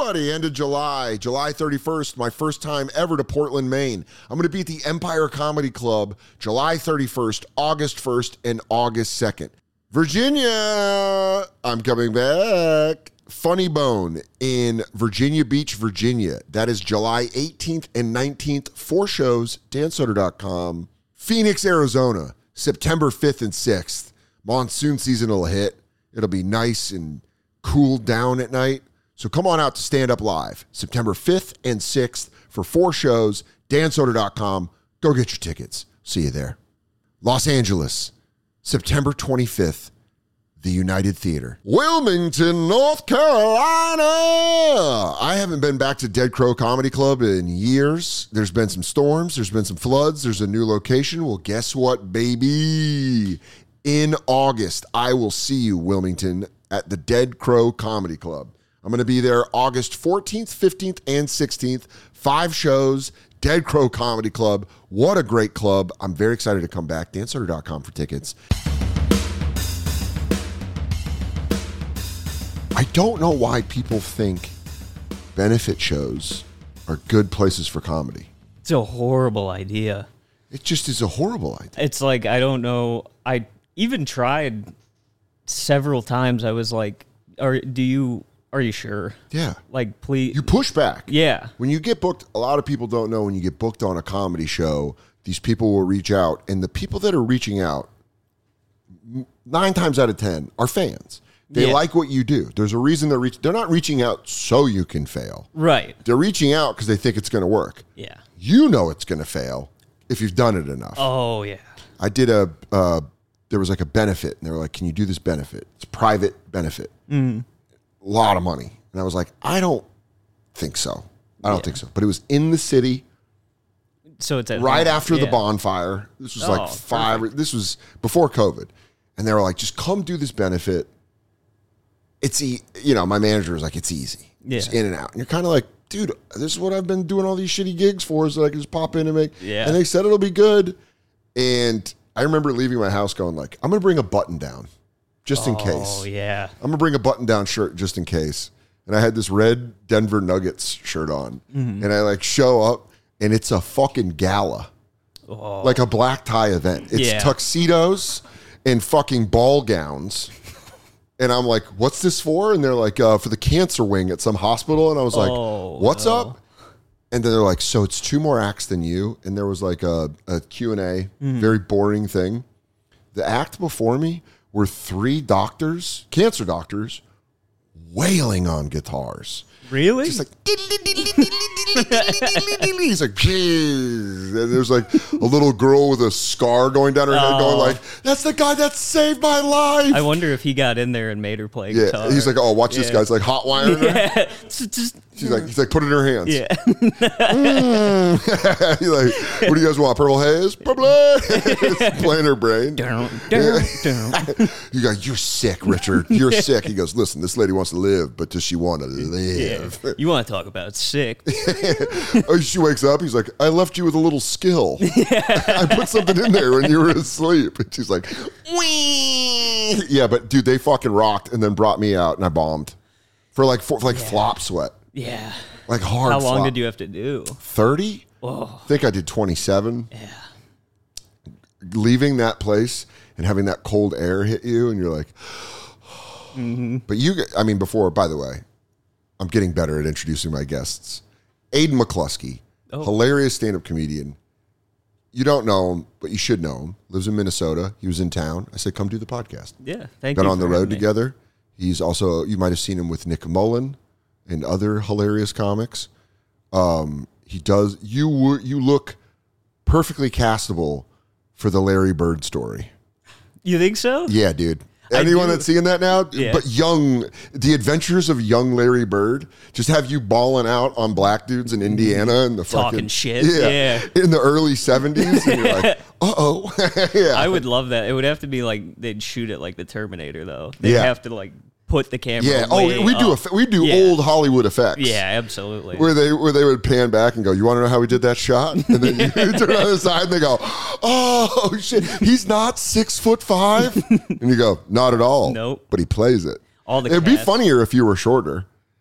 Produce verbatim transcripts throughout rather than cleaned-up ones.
everybody. End of July, July thirty-first, my first time ever to Portland, Maine. I'm going to be at the Empire Comedy Club July thirty-first, August first, and August second. Virginia, I'm coming back. Funny Bone in Virginia Beach, Virginia. That is July eighteenth and nineteenth. Four shows, dan soder dot com. Phoenix, Arizona, September fifth and sixth. Monsoon season will hit. It'll be nice and cooled down at night. So come on out to Stand Up Live, September fifth and sixth for four shows, dan soder dot com. Go get your tickets. See you there. Los Angeles, September twenty-fifth, the United Theater. Wilmington, North Carolina. I haven't been back to Dead Crow Comedy Club in years. There's been some storms. There's been some floods. There's a new location. Well, guess what, baby? In August, I will see you, Wilmington, at the Dead Crow Comedy Club. I'm going to be there August fourteenth, fifteenth, and sixteenth. Five shows, Dead Crow Comedy Club. What a great club. I'm very excited to come back. dan soder dot com for tickets. I don't know why people think benefit shows are good places for comedy. It's a horrible idea. It just is a horrible idea. It's like, I don't know. I even tried several times. I was like, are do you are you sure? Yeah. Like, please. You push back. Yeah. When you get booked, a lot of people don't know when you get booked on a comedy show, these people will reach out. And the people that are reaching out, nine times out of ten, are fans. They yeah. like what you do. There's a reason they're reaching. They're not reaching out so you can fail. Right. They're reaching out because they think it's going to work. Yeah. You know it's going to fail if you've done it enough. Oh, yeah. I did a, uh, there was like a benefit, and they were like, can you do this benefit? It's a private benefit. Mm. A lot of money. And I was like, I don't think so. I don't yeah. think so. But it was in the city. So it's at right home. after yeah. the bonfire. This was oh, like five, perfect. This was before COVID. And they were like, just come do this benefit. It's, e- you know, my manager was like, it's easy. Yeah. It's in and out. And you're kind of like, dude, this is what I've been doing all these shitty gigs for, so I can just pop in and make. Yeah. And they said it'll be good. And I remember leaving my house going like, I'm going to bring a button down just in oh, case. Oh, yeah. I'm going to bring a button down shirt just in case. And I had this red Denver Nuggets shirt on. Mm-hmm. And I like show up and it's a fucking gala. Oh. Like a black tie event. It's yeah. tuxedos and fucking ball gowns. And I'm like, what's this for? And they're like, uh, for the cancer wing at some hospital. And I was like, oh, what's no. up? And then they're like, so it's two more acts than you. And there was like a, a Q and A, mm-hmm. very boring thing. The act before me were three doctors, cancer doctors, wailing on guitars. Really? Just like, he's like, jeez. And there's like a little girl with a scar going down her oh. head going like, that's the guy that saved my life. I wonder if he got in there and made her play yeah. guitar. He's like, oh, watch yeah. this guy's like hot wiring yeah. her. She's like, he's like, put it in her hands. Yeah. mm. He's like, what do you guys want? Purple haze? Purple haze. Playing her brain. Down, down, down. You go, you're sick, Richard. You're sick. He goes, listen, this lady wants to live, but does she want to live? Yeah. You want to talk about sick. Oh, she wakes up. He's like, I left you with a little skill. Yeah. I put something in there when you were asleep. And she's like, wee. Yeah, but dude, they fucking rocked and then brought me out and I bombed for like for, for like yeah. flop sweat. Yeah. Like hard How long flop. did you have to do? thirty? Oh. I think I did twenty-seven. Yeah. Leaving that place and having that cold air hit you and you're like, mm-hmm. But you, I mean, before, by the way, I'm getting better at introducing my guests. Aiden McCluskey, oh. hilarious stand-up comedian. You don't know him, but you should know him. Lives in Minnesota. He was in town. I said, come do the podcast. Yeah, thank Been you. Been on the road me. together. He's also, you might have seen him with Nick Mullen and other hilarious comics. Um, he does, you you look perfectly castable for the Larry Bird story. You think so? Yeah, dude. Anyone that's seeing that now, yeah. but young, the adventures of young Larry Bird, just have you balling out on black dudes in Indiana and the talking fucking shit, yeah, yeah. in the early seventies, and you're like, uh oh, yeah. I would love that. It would have to be like they'd shoot it like the Terminator, though. They'd yeah. have to like put the camera. Yeah. Oh, we do up. a, we do yeah. old Hollywood effects. Yeah, absolutely. Where they where they would pan back and go, you want to know how we did that shot? And then you turn on the side and they go, oh shit, he's not six foot five. And you go, not at all. Nope. But he plays it. All the It'd cast. be funnier if you were shorter.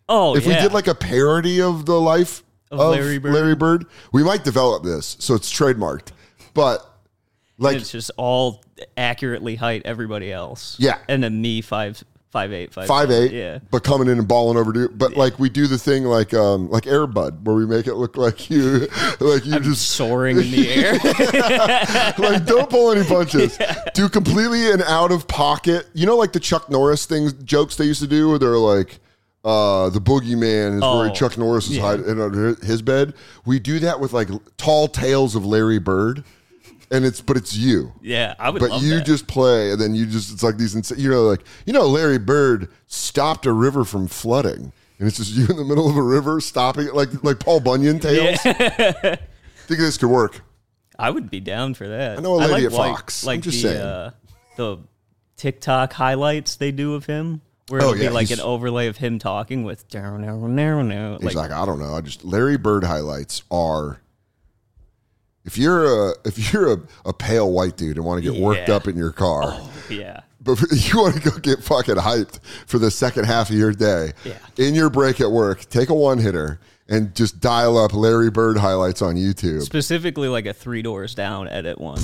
Oh, if yeah. we did like a parody of the life Of of, Larry Bird. Larry Bird, we might develop this so it's trademarked. But like, it's just all accurately height everybody else. Yeah. And then me five five eight five five eight, Yeah. but coming in and balling over dude. But like we do the thing like um like Air Bud, where we make it look like you like you I'm just soaring in the air. like don't pull any punches. Yeah. Do completely an out of pocket. You know, like the Chuck Norris things jokes they used to do where they're like, uh, the boogeyman is Oh, where Chuck Norris is yeah. hiding under his bed. We do that with like tall tales of Larry Bird. And it's, but it's you. Yeah, I would But love you that. just play, and then you just, it's like these, insane, you know, like, you know, Larry Bird stopped a river from flooding. And it's just you in the middle of a river stopping it, like like Paul Bunyan tales. Yeah. Think this could work. I would be down for that. I know a lady like, at like- Fox. Like I'm just the, saying. Uh, the TikTok highlights they do of him, where Oh, it'll yeah, be like he's- an overlay of him talking with narrow, narrow, narrow, narrow. He's Like, like, I don't know. I just, Larry Bird highlights are, if you're a, if you're a, a pale white dude and want to get worked Yeah. up in your car, oh, yeah. but you want to go get fucking hyped for the second half of your day, Yeah. in your break at work, take a one hitter and just dial up Larry Bird highlights on YouTube. Specifically, like a Three Doors Down edit one.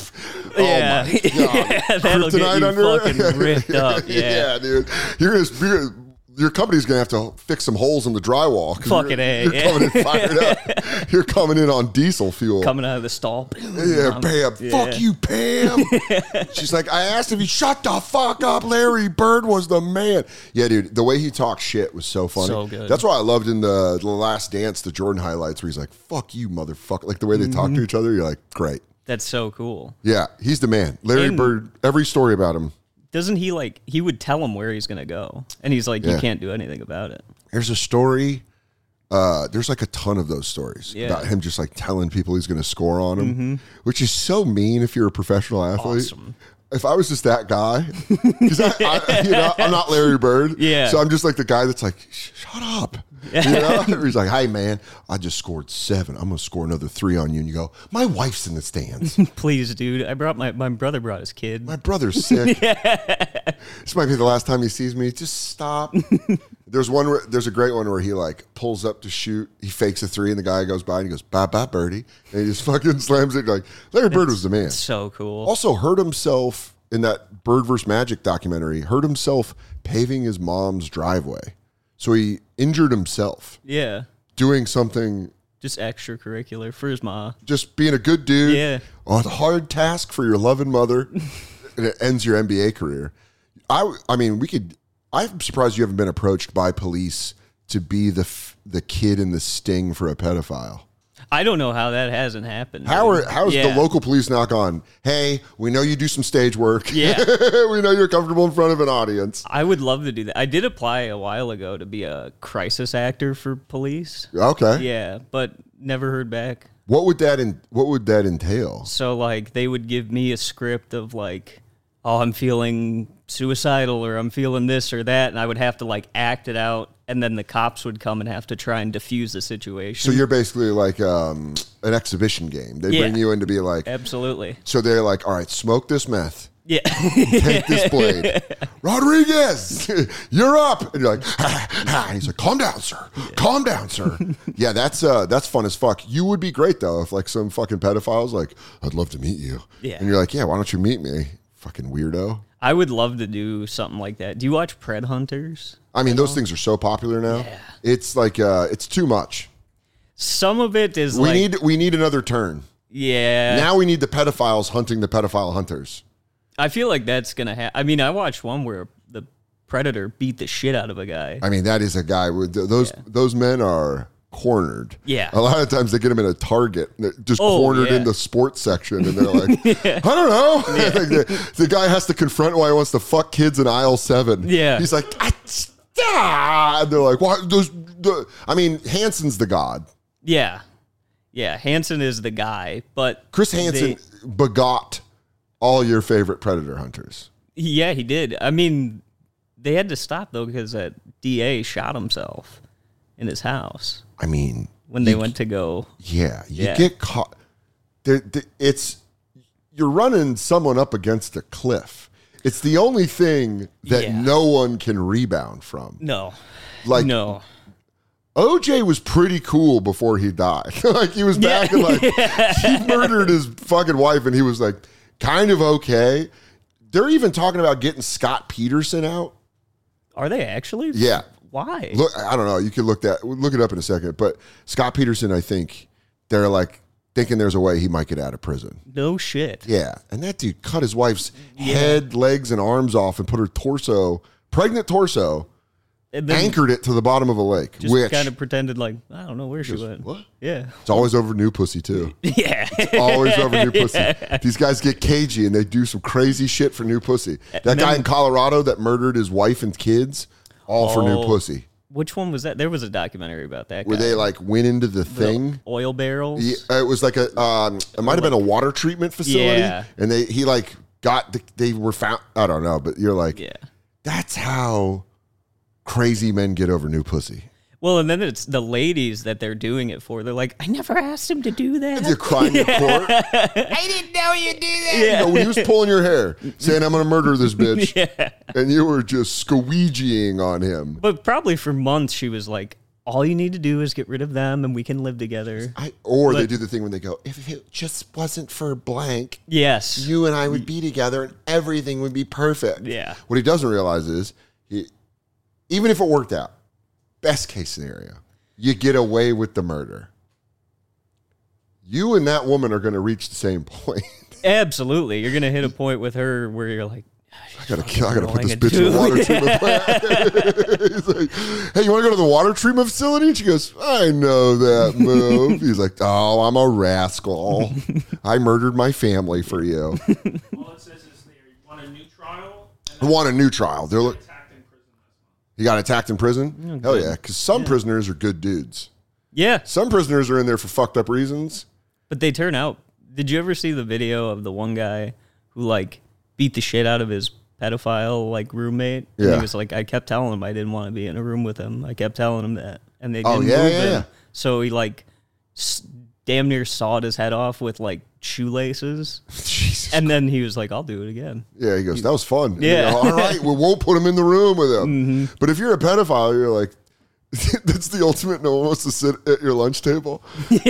Oh yeah, my God. yeah, that'll get Kryptonite you under it? fucking ripped up. Yeah, yeah, dude. You're gonna, you're, your company's gonna have to fix some holes in the drywall. 'cause Fucking you're, A, You're yeah. coming in fired up. You're coming in on diesel fuel. coming out of the stall. Yeah, Um, Pam. yeah. Fuck you, Pam. She's like, I asked if you shut the fuck up. Larry Bird was the man. Yeah, dude. The way he talked shit was so funny. So good. That's why I loved in the, the Last Dance, the Jordan highlights, where he's like, fuck you, motherfucker. Like the way they talk Mm-hmm. to each other, you're like, great. That's so cool. Yeah, he's the man. Larry And- Bird, every story about him. Doesn't he like? He would tell him where he's gonna go, and he's like, Yeah. you can't do anything about it. There's a story. Uh, there's like a ton of those stories Yeah. about him just like telling people he's going to score on them, which is so mean if you're a professional athlete. Awesome. If I was just that guy, because I, I, you know, I'm not Larry Bird, Yeah. so I'm just like the guy that's like, shut up. You know? He's like, hey man, I just scored seven. I'm gonna score another three on you, and you go, my wife's in the stands. Please, dude. I brought my my brother brought his kid. My brother's sick. This might be the last time he sees me. Just stop. There's one. Where, there's a great one where he like pulls up to shoot. He fakes a three, and the guy goes by and he goes, "Bye, bye, birdie," and he just fucking slams it. Like Larry Bird was the man. So cool. Also hurt himself in that Bird versus Magic documentary. Hurt himself paving his mom's driveway, so he injured himself Yeah. doing something. Just extracurricular for his ma. Just being a good dude. Yeah. On a hard task for your loving mother, and it ends your N B A career. I, I mean, we could. I'm surprised you haven't been approached by police to be the f- the kid in the sting for a pedophile. I don't know how that hasn't happened. How dude. are how's Yeah. the local police knock on? Hey, we know you do some stage work. Yeah. we know you're comfortable in front of an audience. I would love to do that. I did apply a while ago to be a crisis actor for police. Okay. Yeah, but never heard back. What would that in, What would that entail? So like they would give me a script of like, oh, I'm feeling suicidal or I'm feeling this or that, and I would have to like act it out, and then the cops would come and have to try and diffuse the situation. So you're basically like um, an exhibition game. They Yeah. bring you in to be like. Absolutely. So they're like, all right, smoke this meth. Yeah. Take this blade. Rodriguez, you're up. And you're like, ha, ha. And he's like, calm down, sir. Calm down, sir. Yeah, that's uh, that's fun as fuck. You would be great, though, if like some fucking pedophile's like, I'd love to meet you. Yeah. And you're like, yeah, why don't you meet me? Fucking weirdo. I would love to do something like that. Do you watch Pred Hunters? I mean, those things are so popular now. Yeah. It's like, uh, it's too much. Some of it is We like, need we need another turn. yeah. Now we need the pedophiles hunting the pedophile hunters. I feel like that's gonna happen. I mean, I watched one where the predator beat the shit out of a guy. I mean, that is a guy with those Yeah. those men are cornered. Yeah. A lot of times they get them in a Target, they're just Oh, cornered yeah. in the sports section, and they're like, I don't know. Like the, the guy has to confront why he wants to fuck kids in aisle seven. Yeah. He's like, I, ah! And they're like, why? Those, the, I mean, Hanson's the god. Yeah, yeah. Hansen is the guy, but Chris Hansen they- begot all your favorite predator hunters. yeah, he did. I mean, they had to stop though because that D A shot himself in his house I mean, when they you- went to go. Yeah, you Yeah. get caught. There, there- it's you're running someone up against a cliff. It's the only thing that Yeah. no one can rebound from. No. Like, no. O J was pretty cool before he died. Like, he was back Yeah. and like, he murdered his fucking wife and he was like, kind of okay. They're even talking about getting Scott Peterson out. Are they actually? Yeah. Why? Look, I don't know. You can look that look it up in a second. But Scott Peterson, I think they're like thinking there's a way he might get out of prison. No shit. Yeah, and that dude cut his wife's yeah. head, legs, and arms off and put her torso, pregnant torso, and then anchored it to the bottom of a lake. Just which kind of pretended like, I don't know where she just, went. What? Yeah. It's always over new pussy too. Yeah. It's always over new pussy. Yeah. These guys get cagey and they do some crazy shit for new pussy. That then, guy in Colorado that murdered his wife and kids, all oh, for new pussy. Which one was that? There was a documentary about that guy. Where they like went into the, the thing. Oil barrels? Yeah, it was like a, um, it might have been a water treatment facility. Yeah. And they, he like got, the, they were found, I don't know, but you're like, yeah. That's how crazy men get over new pussy. Well, and then it's the ladies that they're doing it for. They're like, I never asked him to do that. You're crying in court. I didn't know you do that. Yeah. You know, when he was pulling your hair, saying, I'm going to murder this bitch. Yeah. And you were just squeegeeing on him. But probably for months, she was like, all you need to do is get rid of them and we can live together. I, or but, they do the thing when they go, if it just wasn't for blank, yes, you and I would be together and everything would be perfect. Yeah. What he doesn't realize is, he, even if it worked out, best case scenario, you get away with the murder. You and that woman are going to reach the same point. Absolutely. You're going to hit a point with her where you're like, I gotta, I gotta put this bitch in the water treatment plant. He's like, hey, you want to go to the water treatment facility? And she goes, I know that move. He's like, oh, I'm a rascal. I murdered my family for you. All it says is there, you want a new trial? I want a new trial. They're like, he got attacked in prison? Oh, hell yeah, because some yeah. prisoners are good dudes. Yeah. Some prisoners are in there for fucked up reasons. But they turn out. Did you ever see the video of the one guy who, like, beat the shit out of his pedophile, like, roommate? Yeah. And he was like, I kept telling him I didn't want to be in a room with him. I kept telling him that. And they didn't oh, yeah, move yeah, him. yeah. So he, like, s- damn near sawed his head off with, like, shoelaces. Jesus. And then he was like, I'll do it again. Yeah, he goes, that was fun. And Yeah. Go, all right, we won't put him in the room with him. Mm-hmm. But if you're a pedophile, you're like, that's the ultimate. No one wants to sit at your lunch table. Yeah.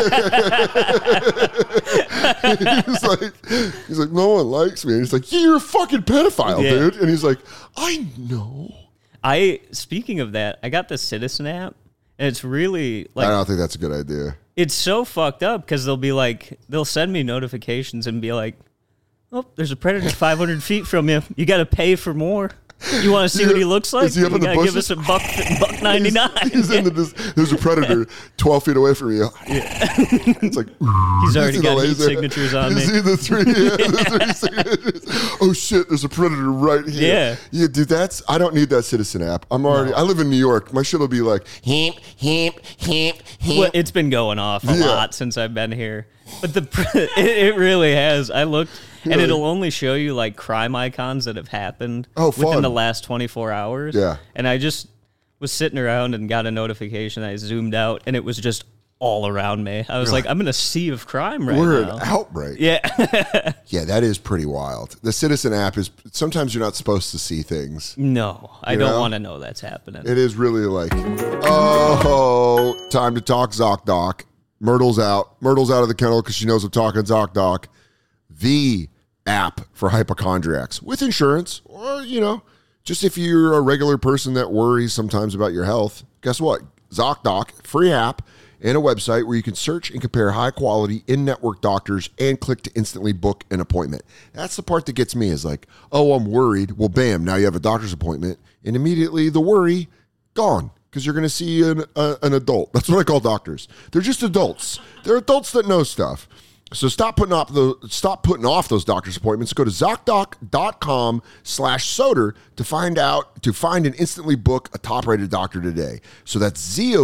he's like, he's like, no one likes me. And he's like, yeah, you're a fucking pedophile, yeah. dude. And he's like, I know. I, speaking of that, I got the Citizen app, and it's really like, I don't think that's a good idea. It's so fucked up because they'll be like, they'll send me notifications and be like, oh, there's a predator five hundred feet from you. You got to pay for more. You want to see Yeah. what he looks like? Is he up you in the gotta give bushes? us a buck, buck ninety nine. He's, he's in the, there's a predator twelve feet away from you. Yeah. It's like he's you already see got the heat laser? signatures on you me. See the three, yeah, the three signatures. Oh shit! There's a predator right here. Yeah, yeah, dude. That's I don't need that Citizen app. I'm already. No. I live in New York. My shit will be like hemp, hemp, hemp, hemp. Well, it's been going off a Yeah. lot since I've been here, but the it, it really has. I looked. And Yeah. it'll only show you like crime icons that have happened Oh, fun. within the last twenty-four hours. Yeah. And I just was sitting around and got a notification. I zoomed out and it was just all around me. I was You're like, like, I'm in a sea of crime right We're now. an outbreak. Yeah. Yeah, that is pretty wild. The Citizen app is sometimes you're not supposed to see things. No, I You don't know? want to know that's happening. It is really like, oh, time to talk ZocDoc. Myrtle's out. Myrtle's out of the kennel because she knows I'm talking ZocDoc. The app for hypochondriacs with insurance, or, you know, just if you're a regular person that worries sometimes about your health. Guess what? ZocDoc, free app and a website where you can search and compare high quality in-network doctors and click to instantly book an appointment. That's the part that gets me is like, oh, I'm worried. Well, bam, now you have a doctor's appointment and immediately the worry gone because you're going to see an, uh, an adult. That's what I call doctors. They're just adults. They're adults that know stuff. So stop putting off the stop putting off those doctor's appointments. Go to ZocDoc.com slash Soder to find out to find and instantly book a top-rated doctor today. So that's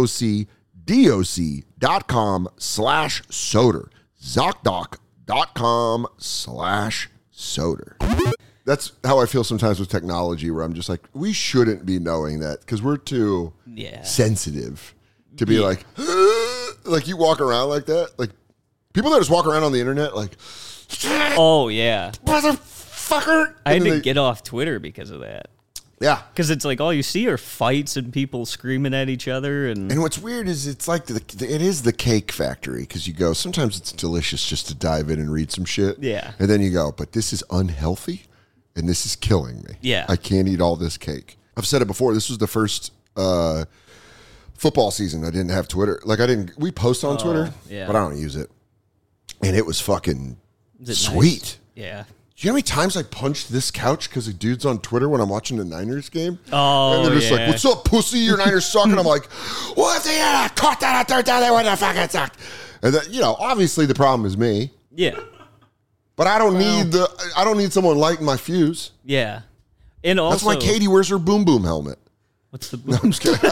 ZocDoc.com slash Soder. ZocDoc.com slash Soder. That's how I feel sometimes with technology, where I'm just like, we shouldn't be knowing that because we're too Yeah. sensitive to be Yeah. like, like you walk around like that, like. People that just walk around on the internet like, Oh, yeah. motherfucker, motherfucker. I had And to they- get off Twitter because of that. Yeah. Because it's like all you see are fights and people screaming at each other. And, And what's weird is it's like the, it is the cake factory because you go, sometimes it's delicious just to dive in and read some shit. Yeah. And then you go, but this is unhealthy and this is killing me. Yeah. I can't eat all this cake. I've said it before. This was the first uh, football season I didn't have Twitter. Like I didn't, we post on Oh, Twitter, yeah. but I don't use it. And it was fucking Is it sweet. nice? Yeah. Do you know how many times I punched this couch because a dude's on Twitter when I'm watching the Niners game? Oh, And they're just yeah. like, what's up, pussy? Your Niners suck. And I'm like, what if they had caught that out third down? They wouldn't have fucking sucked. And then, you know, obviously the problem is me. Yeah. But I don't need the I don't need someone lighting my fuse. Yeah. And also, That's why Katie wears her boom boom helmet. what's the I'm just kidding.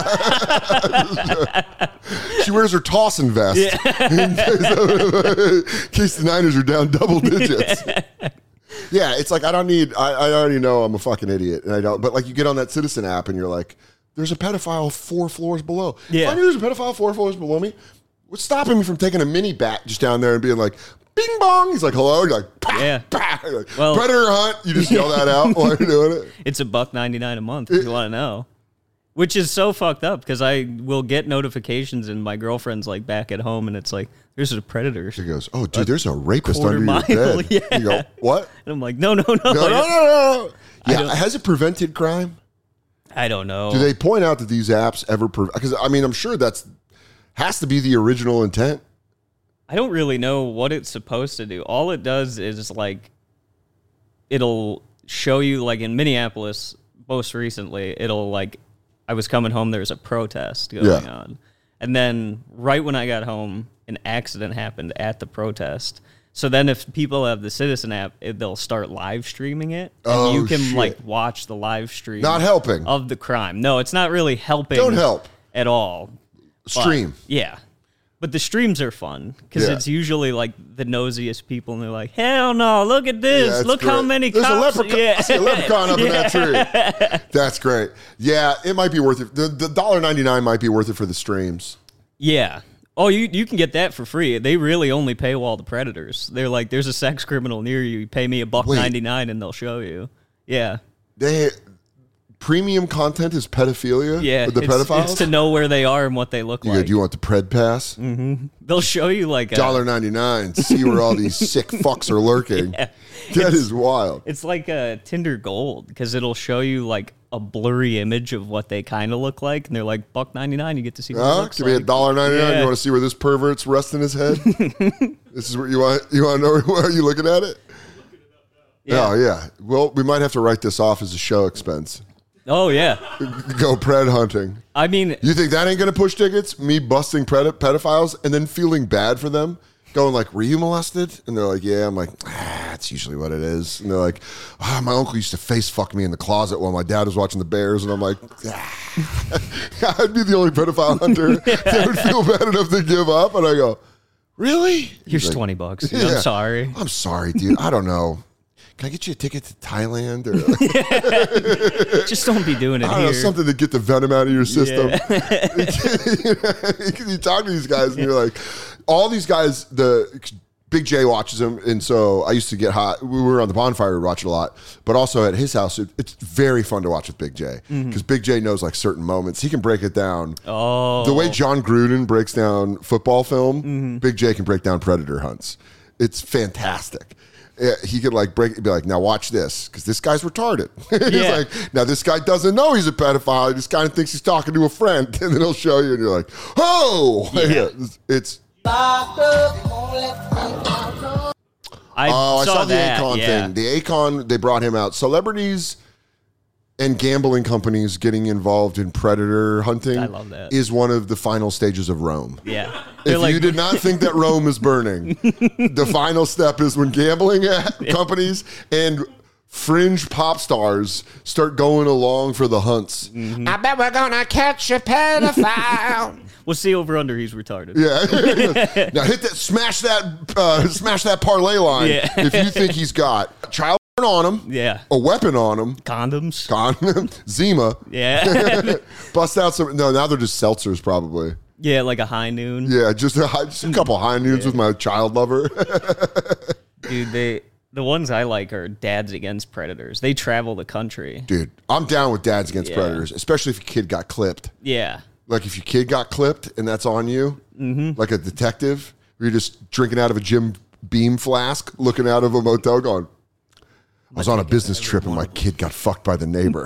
She wears her tossing vest in, case, in case the Niners are down double digits. Yeah, it's like I don't need. I, I already know I'm a fucking idiot, and I don't. But like, you get on that Citizen app, and you're like, "There's a pedophile four floors below." Yeah. If I knew there's a pedophile four floors below me, what's stopping me from taking a mini bat just down there and being like, "Bing bong"? He's like, "Hello." You're like, "Pah, Yeah. pah." You're like, Well- predator hunt. You just yell that out while you're doing it. It's a buck ninety nine a month if you want to know, which is so fucked up because I will get notifications and my girlfriend's like back at home and it's like there's a predator, She goes, "Oh, dude, there's a rapist quarter under mile, your bed." yeah. You go, "What?" and I'm like, no, no, no, No, no, no, no. I Yeah, don't- has it prevented crime? I don't know. Do they point out that these apps ever? Because I mean, I'm sure that's has to be the original intent. I don't really know what it's supposed to do. All it does is like it'll show you like in Minneapolis most recently, it'll like I was coming home, there was a protest going Yeah. on. And then right when I got home, an accident happened at the protest. So then if people have the Citizen app, it, they'll start live streaming it. And Oh, you can shit. like watch the live stream Not helping. of the crime. No, it's not really helping Don't help. at all. But, Stream. yeah. But the streams are fun because Yeah. it's usually like the nosiest people, and they're like, "Hell no! Look at this! Yeah, it's look how great. many There's cops!" a leprechaun, yeah. I see a leprechaun up in that tree. That's great. Yeah, it might be worth it. The the one ninety-nine might be worth it for the streams. Yeah. Oh, you you can get that for free. They really only paywall the predators. They're like, "There's a sex criminal near you. You pay me a buck Wait. ninety nine, and they'll show you." Yeah. They premium content is pedophilia. Yeah. with the it's, pedophiles. it's to know where they are and what they look you like. go, do you want the pred pass? They'll show you like a, Dollar ninety nine. See where all these sick fucks are lurking. Yeah. That is wild. It's like a Tinder Gold because it'll show you like a blurry image of what they kind of look like, and they're like buck ninety nine. You get to see what it Huh? looks Give me a like. dollar ninety nine. Yeah. You want to see where this pervert's resting his head? This is what you want. You want to know where are you looking at it? Yeah. Oh yeah. Well, we might have to write this off as a show expense. Oh yeah. Go pred hunting. I mean, You think that ain't gonna push tickets? Me busting pred- pedophiles and then feeling bad for them, going like, "Were you molested?" And they're like, "Yeah." I'm like, "Ah, that's usually what it is." And they're like, "Ah, my uncle used to face fuck me in the closet while my dad was watching the Bears," and I'm like, ah. I'd be the only pedophile hunter that would feel bad enough to give up. And I go, "Really?" here's He's like, twenty bucks. dude. Yeah. I'm sorry. I'm sorry, dude. I don't know. Can I get you a ticket to Thailand or Just don't be doing it I don't here. know, something to get the venom out of your system? Because you talk to these guys and you're like, all these guys, the Big J watches them, and so I used to get hot. We were on the bonfire, we watch it a lot, but also at his house, it, it's very fun to watch with Big J because Big J knows like certain moments. He can break it down. Oh, The way John Gruden breaks down football film, Big J can break down predator hunts. It's fantastic. Yeah, he could like break it, be like, "Now watch this, because this guy's retarded." He's Yeah. like, "Now this guy doesn't know he's a pedophile. He just kind of thinks he's talking to a friend," and then he'll show you, and you're like, "Oh, Yeah. it's." I, Oh, I saw, saw the that. Akon yeah. thing. The Akon, they brought him out. Celebrities and gambling companies getting involved in predator hunting. I love that. Is one of the final stages of Rome. Yeah. They're If like, you did not think that Rome is burning, the final step is when gambling companies and fringe pop stars start going along for the hunts. Mm-hmm. I bet we're gonna catch a pedophile. we'll see over under. He's retarded. Yeah. Now hit that, smash that, uh, smash that parlay line. Yeah. If you think he's got child on him, Yeah. a weapon on him, Condoms. con Zima, Yeah. bust out some. No, now they're just seltzers probably. yeah, like a high noon. Yeah, just a, just a couple high noons with my child lover. Dude, they The ones I like are Dads Against Predators. They travel the country. Dude, I'm down with Dads Against Yeah. Predators, especially if your kid got clipped. Yeah. Like if your kid got clipped and that's on you, mm-hmm. like a detective, where you're just drinking out of a Jim Beam flask, looking out of a motel going, I was on a business trip and my kid got fucked by the neighbor.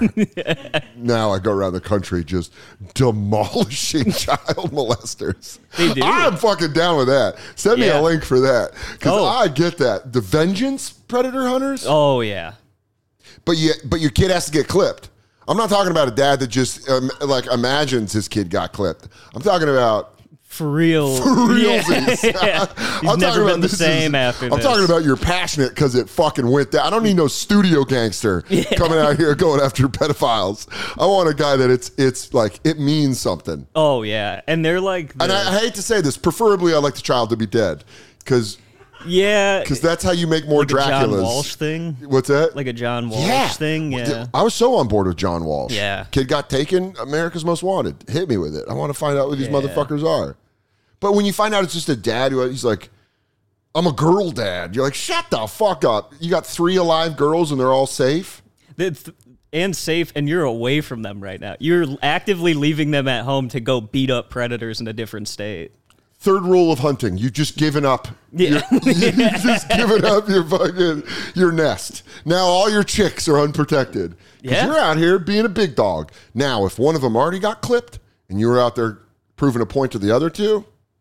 Now I go around the country just demolishing child molesters. They do. I'm fucking down with that. Send me Yeah. a link for that. Because Oh. I get that. The vengeance predator hunters, Oh, yeah. but you, but your kid has to get clipped. I'm not talking about a dad that just um, like imagines his kid got clipped. I'm talking about For real. for realsies. Yeah. He's I'm never talking been about the this same is, after I'm this. talking about you're passionate because it fucking went down. I don't need no studio gangster coming out here going after pedophiles. I want a guy that it's it's like it means something. Oh, yeah. And they're like, the, And I, I hate to say this. Preferably, I like the child to be dead because yeah. because that's how you make more like a John Draculas. Walsh thing. What's that? Like a John Walsh yeah. thing. Yeah. I was so on board with John Walsh. Yeah. Kid got taken. America's Most Wanted. Hit me with it. I want to find out who these Yeah. motherfuckers are. But when you find out it's just a dad who he's like, I'm a girl dad. You're like, shut the fuck up. You got three alive girls and they're all safe. That's- and safe, and you're away from them right now. You're actively leaving them at home to go beat up predators in a different state. Third rule of hunting: you've just given up. Yeah. You've just given up your fucking your nest. Now all your chicks are unprotected because Yeah. you're out here being a big dog. Now, if one of them already got clipped and you were out there proving a point to the other two,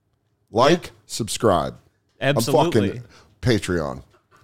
like, subscribe. Absolutely. I'm fucking Patreon.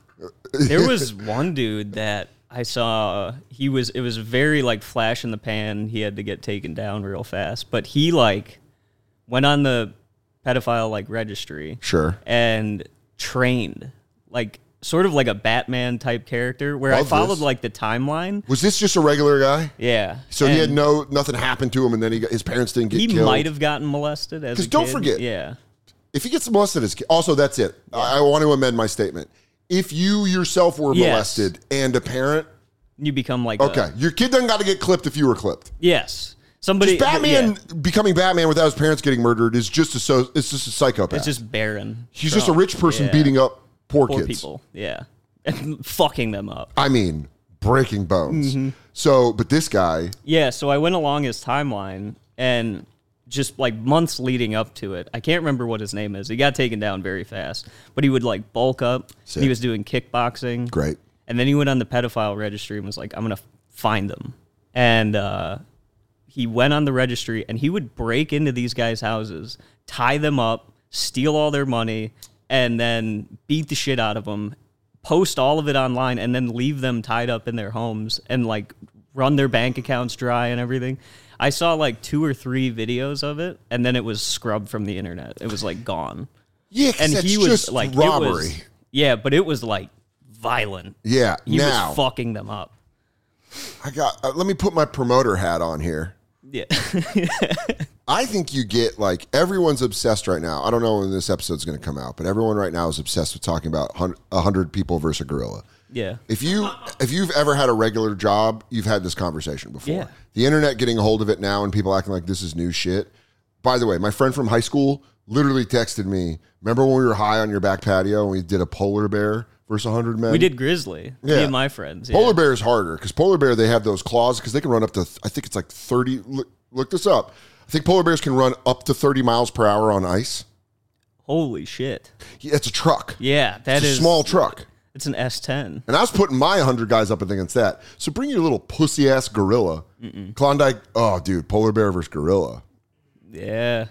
There was one dude that I saw. He was. It was very like flash in the pan. He had to get taken down real fast, but he like went on the pedophile like registry. Sure. And trained like sort of like a Batman type character where I Love followed this. like the timeline. Was this just a regular guy? Yeah. So he had And no nothing happened to him, and then he got, his parents didn't get He killed. might have gotten molested as a 'Cause don't kid. forget- Yeah. If he gets molested as a kid, also that's it. I, I want to amend my statement. If you yourself were Yes. molested and a parent, You become like okay, A, your kid doesn't got to get clipped if you were clipped. yes. Somebody. Just Batman yeah. becoming Batman without his parents getting murdered is just a so it's just a psychopath. It's just barren. He's just a Trump. rich person Yeah. beating up poor, Poor kids. people. Yeah. And fucking them up. I mean, breaking bones. Mm-hmm. So, but this guy, Yeah, so I went along his timeline and just like months leading up to it. I can't remember what his name is. He got taken down very fast, but he would like bulk up. Sick. He was doing kickboxing. great. And then he went on the pedophile registry and was like, I'm going to find them. And uh, he went on the registry and he would break into these guys' houses, tie them up, steal all their money, and then beat the shit out of them, post all of it online, and then leave them tied up in their homes and like run their bank accounts dry and everything. I saw like two or three videos of it, and then it was scrubbed from the internet. It was like gone. Yeah, 'cause And that's he was just like, it robbery. was, yeah, but it was like violent. yeah. He now was fucking them up. I got. Uh, let me put my promoter hat on here. Yeah. I think you get like everyone's obsessed right now. I don't know when this episode's going to come out, but everyone right now is obsessed with talking about a hundred people versus a gorilla. Yeah. If you if you've ever had a regular job, you've had this conversation before. Yeah. The internet getting a hold of it now and people acting like this is new shit. By the way, my friend from high school literally texted me. Remember when we were high on your back patio and we did a polar bear versus a hundred men? We did grizzly. Yeah. Me and my friends. Yeah. Polar bear is harder because polar bear they have those claws because they can run up to I think it's like thirty. Look, look this up. I think polar bears can run up to thirty miles per hour on ice. Holy shit. Yeah, it's a truck. Yeah, that It's a is small truck. It's an S ten. And I was putting my one hundred guys up against that. So bring your little pussy ass gorilla. Mm-mm. Klondike. Oh, dude, polar bear versus gorilla. Yeah.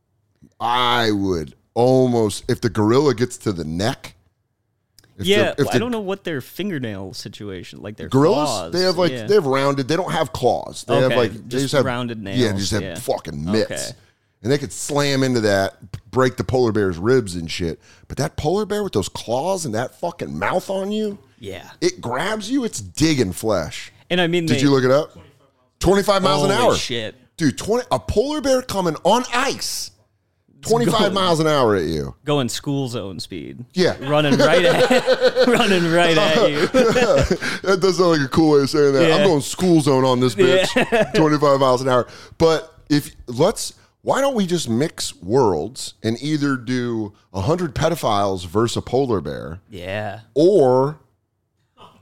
I would almost, if the gorilla gets to the neck. If Yeah, the, if I the don't know what their fingernail situation, like their gorillas, claws. they have like, yeah. they have rounded, they don't have claws. They have Okay, like, they just just have rounded Yeah, nails, they just have yeah. fucking mitts. Okay. And they could slam into that, break the polar bear's ribs and shit. But that polar bear with those claws and that fucking mouth on you, Yeah. it grabs you, it's digging flesh. And I mean, Did they, you look it up? twenty-five miles an holy hour. shit. Dude, twenty a polar bear coming on ice. twenty-five going. miles an hour at you. Going school zone speed. Yeah. Running right at running right at you. That does sound like a cool way of saying that. Yeah. I'm going school zone on this bitch. twenty-five miles an hour. But if let's why don't we just mix worlds and either do one hundred pedophiles versus a polar bear Yeah. or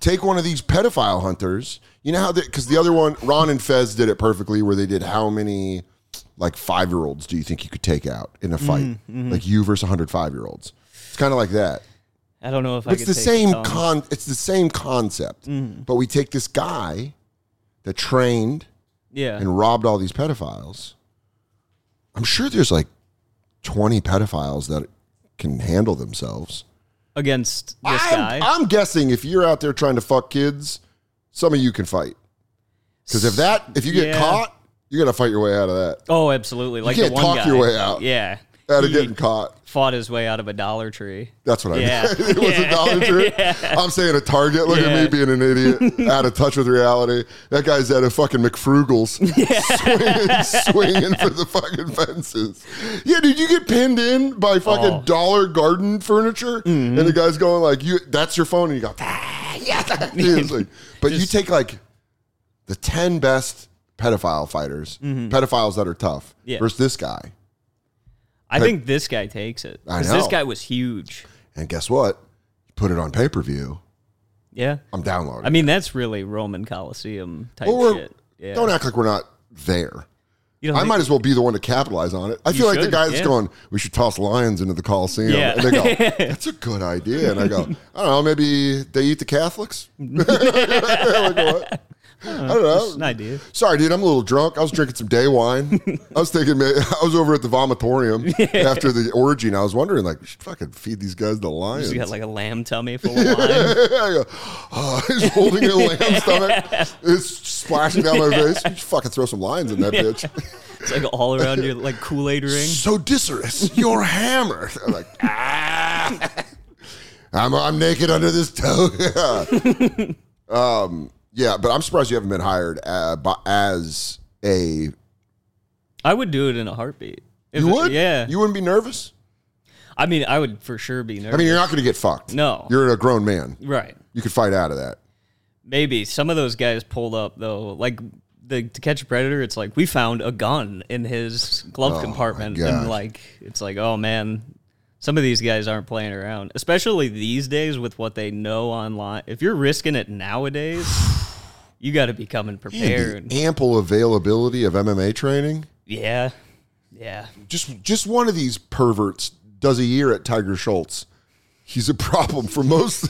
take one of these pedophile hunters. You know how, because the other one, Ron and Fez did it perfectly, where they did how many, like, five-year-olds do you think you could take out in a fight? Mm-hmm. Like you versus one hundred five-year-olds. It's kind of like that. I don't know if but I it's could the take same Tom. con. It's the same concept. Mm. But we take this guy that trained yeah. and robbed all these pedophiles. I'm sure there's like twenty pedophiles that can handle themselves against this I'm, guy. I'm guessing if you're out there trying to fuck kids, some of you can fight. Because if that, if you get Yeah. caught, you got to fight your way out of that. Oh, absolutely. Like can't the one talk guy. your way out. Yeah. Out of He getting caught. Fought his way out of a Dollar Tree. That's what I Yeah. mean. It was a Dollar Tree. Yeah. I'm saying a Target. Look Yeah. at me being an idiot, out of touch with reality. That guy's at a fucking McFrugal's, swinging, swinging for the fucking fences. Yeah, did you get pinned in by fucking Oh. Dollar Garden furniture? Mm-hmm. And the guy's going like, "You, that's your phone," and you go, ah, yes. It's like- but you take like the ten best pedophile fighters, pedophiles that are tough, Mm-hmm. Yeah. versus this guy. I think this guy takes it. I 'Cause know. this guy was huge. And guess what? You put it on pay per view. Yeah. I'm downloading. I mean, that's really Roman Coliseum type Well, we're- shit. Yeah. Don't act like we're not there. You don't I think- might as well be the one to capitalize on it. I You feel like the should, guy that's yeah. going, we should toss lions into the Coliseum. Yeah. And they go, that's a good idea. And I go, I don't know, maybe they eat the Catholics? Like, what? I don't know. Just an idea. Sorry, dude, I'm a little drunk. I was drinking some day wine. I was thinking, man, I was over at the vomitorium after the orgy, and I was wondering, like, we should fucking feed these guys the lions. You got like a lamb tummy full of wine. I go, oh, he's holding a lamb stomach. It's splashing down my face. You should fucking throw some lions in that bitch. It's like all around your like Kool-Aid ring. So Discerus, you're hammered. I'm like, ah. I'm, I'm naked under this toga. um, yeah, but I'm surprised you haven't been hired uh, by, as a... I would do it in a heartbeat. If You it- would? yeah. You wouldn't be nervous? I mean, I would for sure be nervous. I mean, you're not going to get fucked. No. You're a grown man. Right. You could fight out of that. Maybe some of those guys pulled up though, like the To Catch a Predator. It's like we found a gun in his glove Oh, compartment, my God. and like it's like, oh man, some of these guys aren't playing around, especially these days with what they know online. If you're risking it nowadays, you got to be coming Man, prepared. the ample availability of M M A training. Yeah, yeah. Just just one of these perverts does a year at Tiger Schultz. He's a problem for most.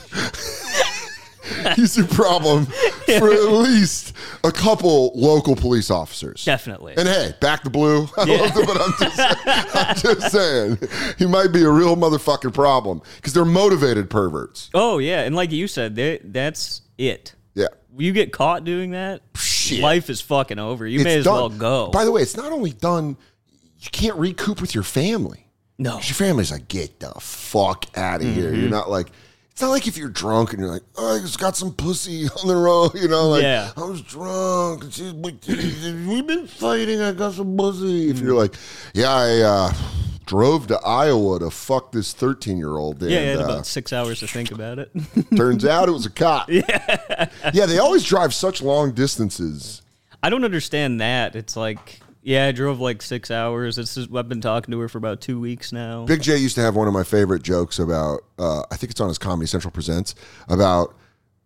He's a problem for at least a couple local police officers. Definitely. And hey, back the blue. I Yeah. love it, but I'm just, I'm just saying, he might be a real motherfucking problem because they're motivated perverts. Oh yeah, and like you said, they, that's it. Yeah. You get caught doing that, Shit. life is fucking over. You It's may as done. well go. By the way, it's not only done, you can't recoup with your family. no. 'Cause your family's like, get the fuck out of here. Mm-hmm. You're not like, it's not like if you're drunk and you're like, oh, I just got some pussy on the road, you know, like, Yeah. I was drunk. And she's like, we've been fighting. I got some pussy. If Mm-hmm. you're like, yeah, I uh, drove to Iowa to fuck this thirteen year old. Yeah, you had uh, about six hours to think about it. turns out it was a cop. Yeah. Yeah, they always drive such long distances. I don't understand that. It's like, yeah, I drove like six hours. This is I've been talking to her for about two weeks now. Big J used to have one of my favorite jokes about, uh, I think it's on his Comedy Central Presents, about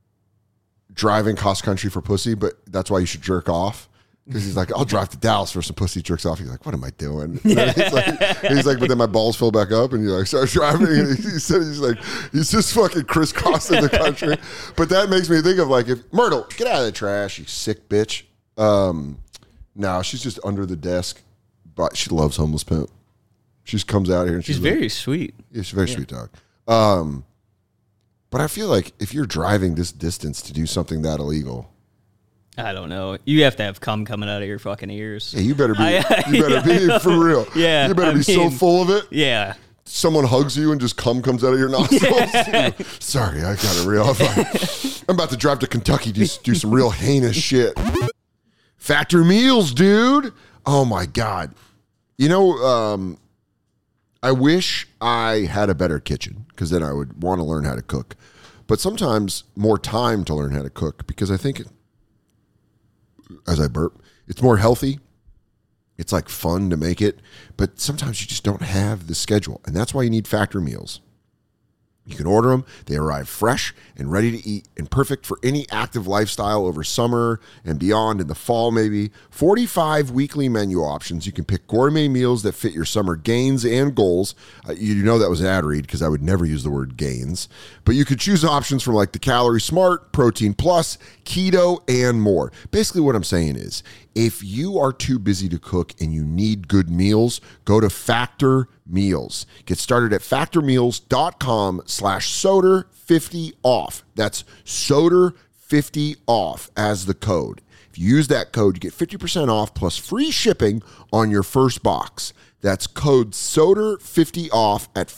driving cross country for pussy, but that's why you should jerk off. Because he's like, I'll drive to Dallas for some pussy, jerks off. He's like, what am I doing? And then he's, like, he's like, but then my balls fill back up, and you like start driving. And he said, he's like, he's just fucking crisscrossing the country. But that makes me think of like, if Myrtle, get out of the trash, you sick bitch. Um, no, she's just under the desk, but she loves Homeless Pimp. She just comes out here and she's, She's like, very sweet. yeah, she's a very sweet dog. Um, but I feel like if you're driving this distance to do something that illegal, I don't know. You have to have cum coming out of your fucking ears. yeah, you better be, I- you better be for real. Yeah, you better I be so mean- full of it. Yeah. Someone hugs you and just cum comes out of your nostrils. Sorry, I got it real. I'm about to drive to Kentucky to do some real heinous shit. Factor meals, dude. Oh my god. You know, um, I wish I had a better kitchen because then I would want to learn how to cook. But sometimes more time to learn how to cook because I think, it, as I burp, it's more healthy. It's like fun to make it. But sometimes you just don't have the schedule. And that's why you need Factor meals. You can order them. They arrive fresh and ready to eat and perfect for any active lifestyle over summer and beyond in the fall maybe. forty-five weekly menu options. You can pick gourmet meals that fit your summer gains and goals. Uh, you know that was an ad read because I would never use the word gains. But you could choose options from like the Calorie Smart, Protein Plus, Keto, and more. Basically what I'm saying is if you are too busy to cook and you need good meals, go to Factor Meals. Get started at factormeals.com slash soder fifty off. That's soder fifty off as the code. If you use that code, you get fifty percent off plus free shipping on your first box. That's code soder fifty off at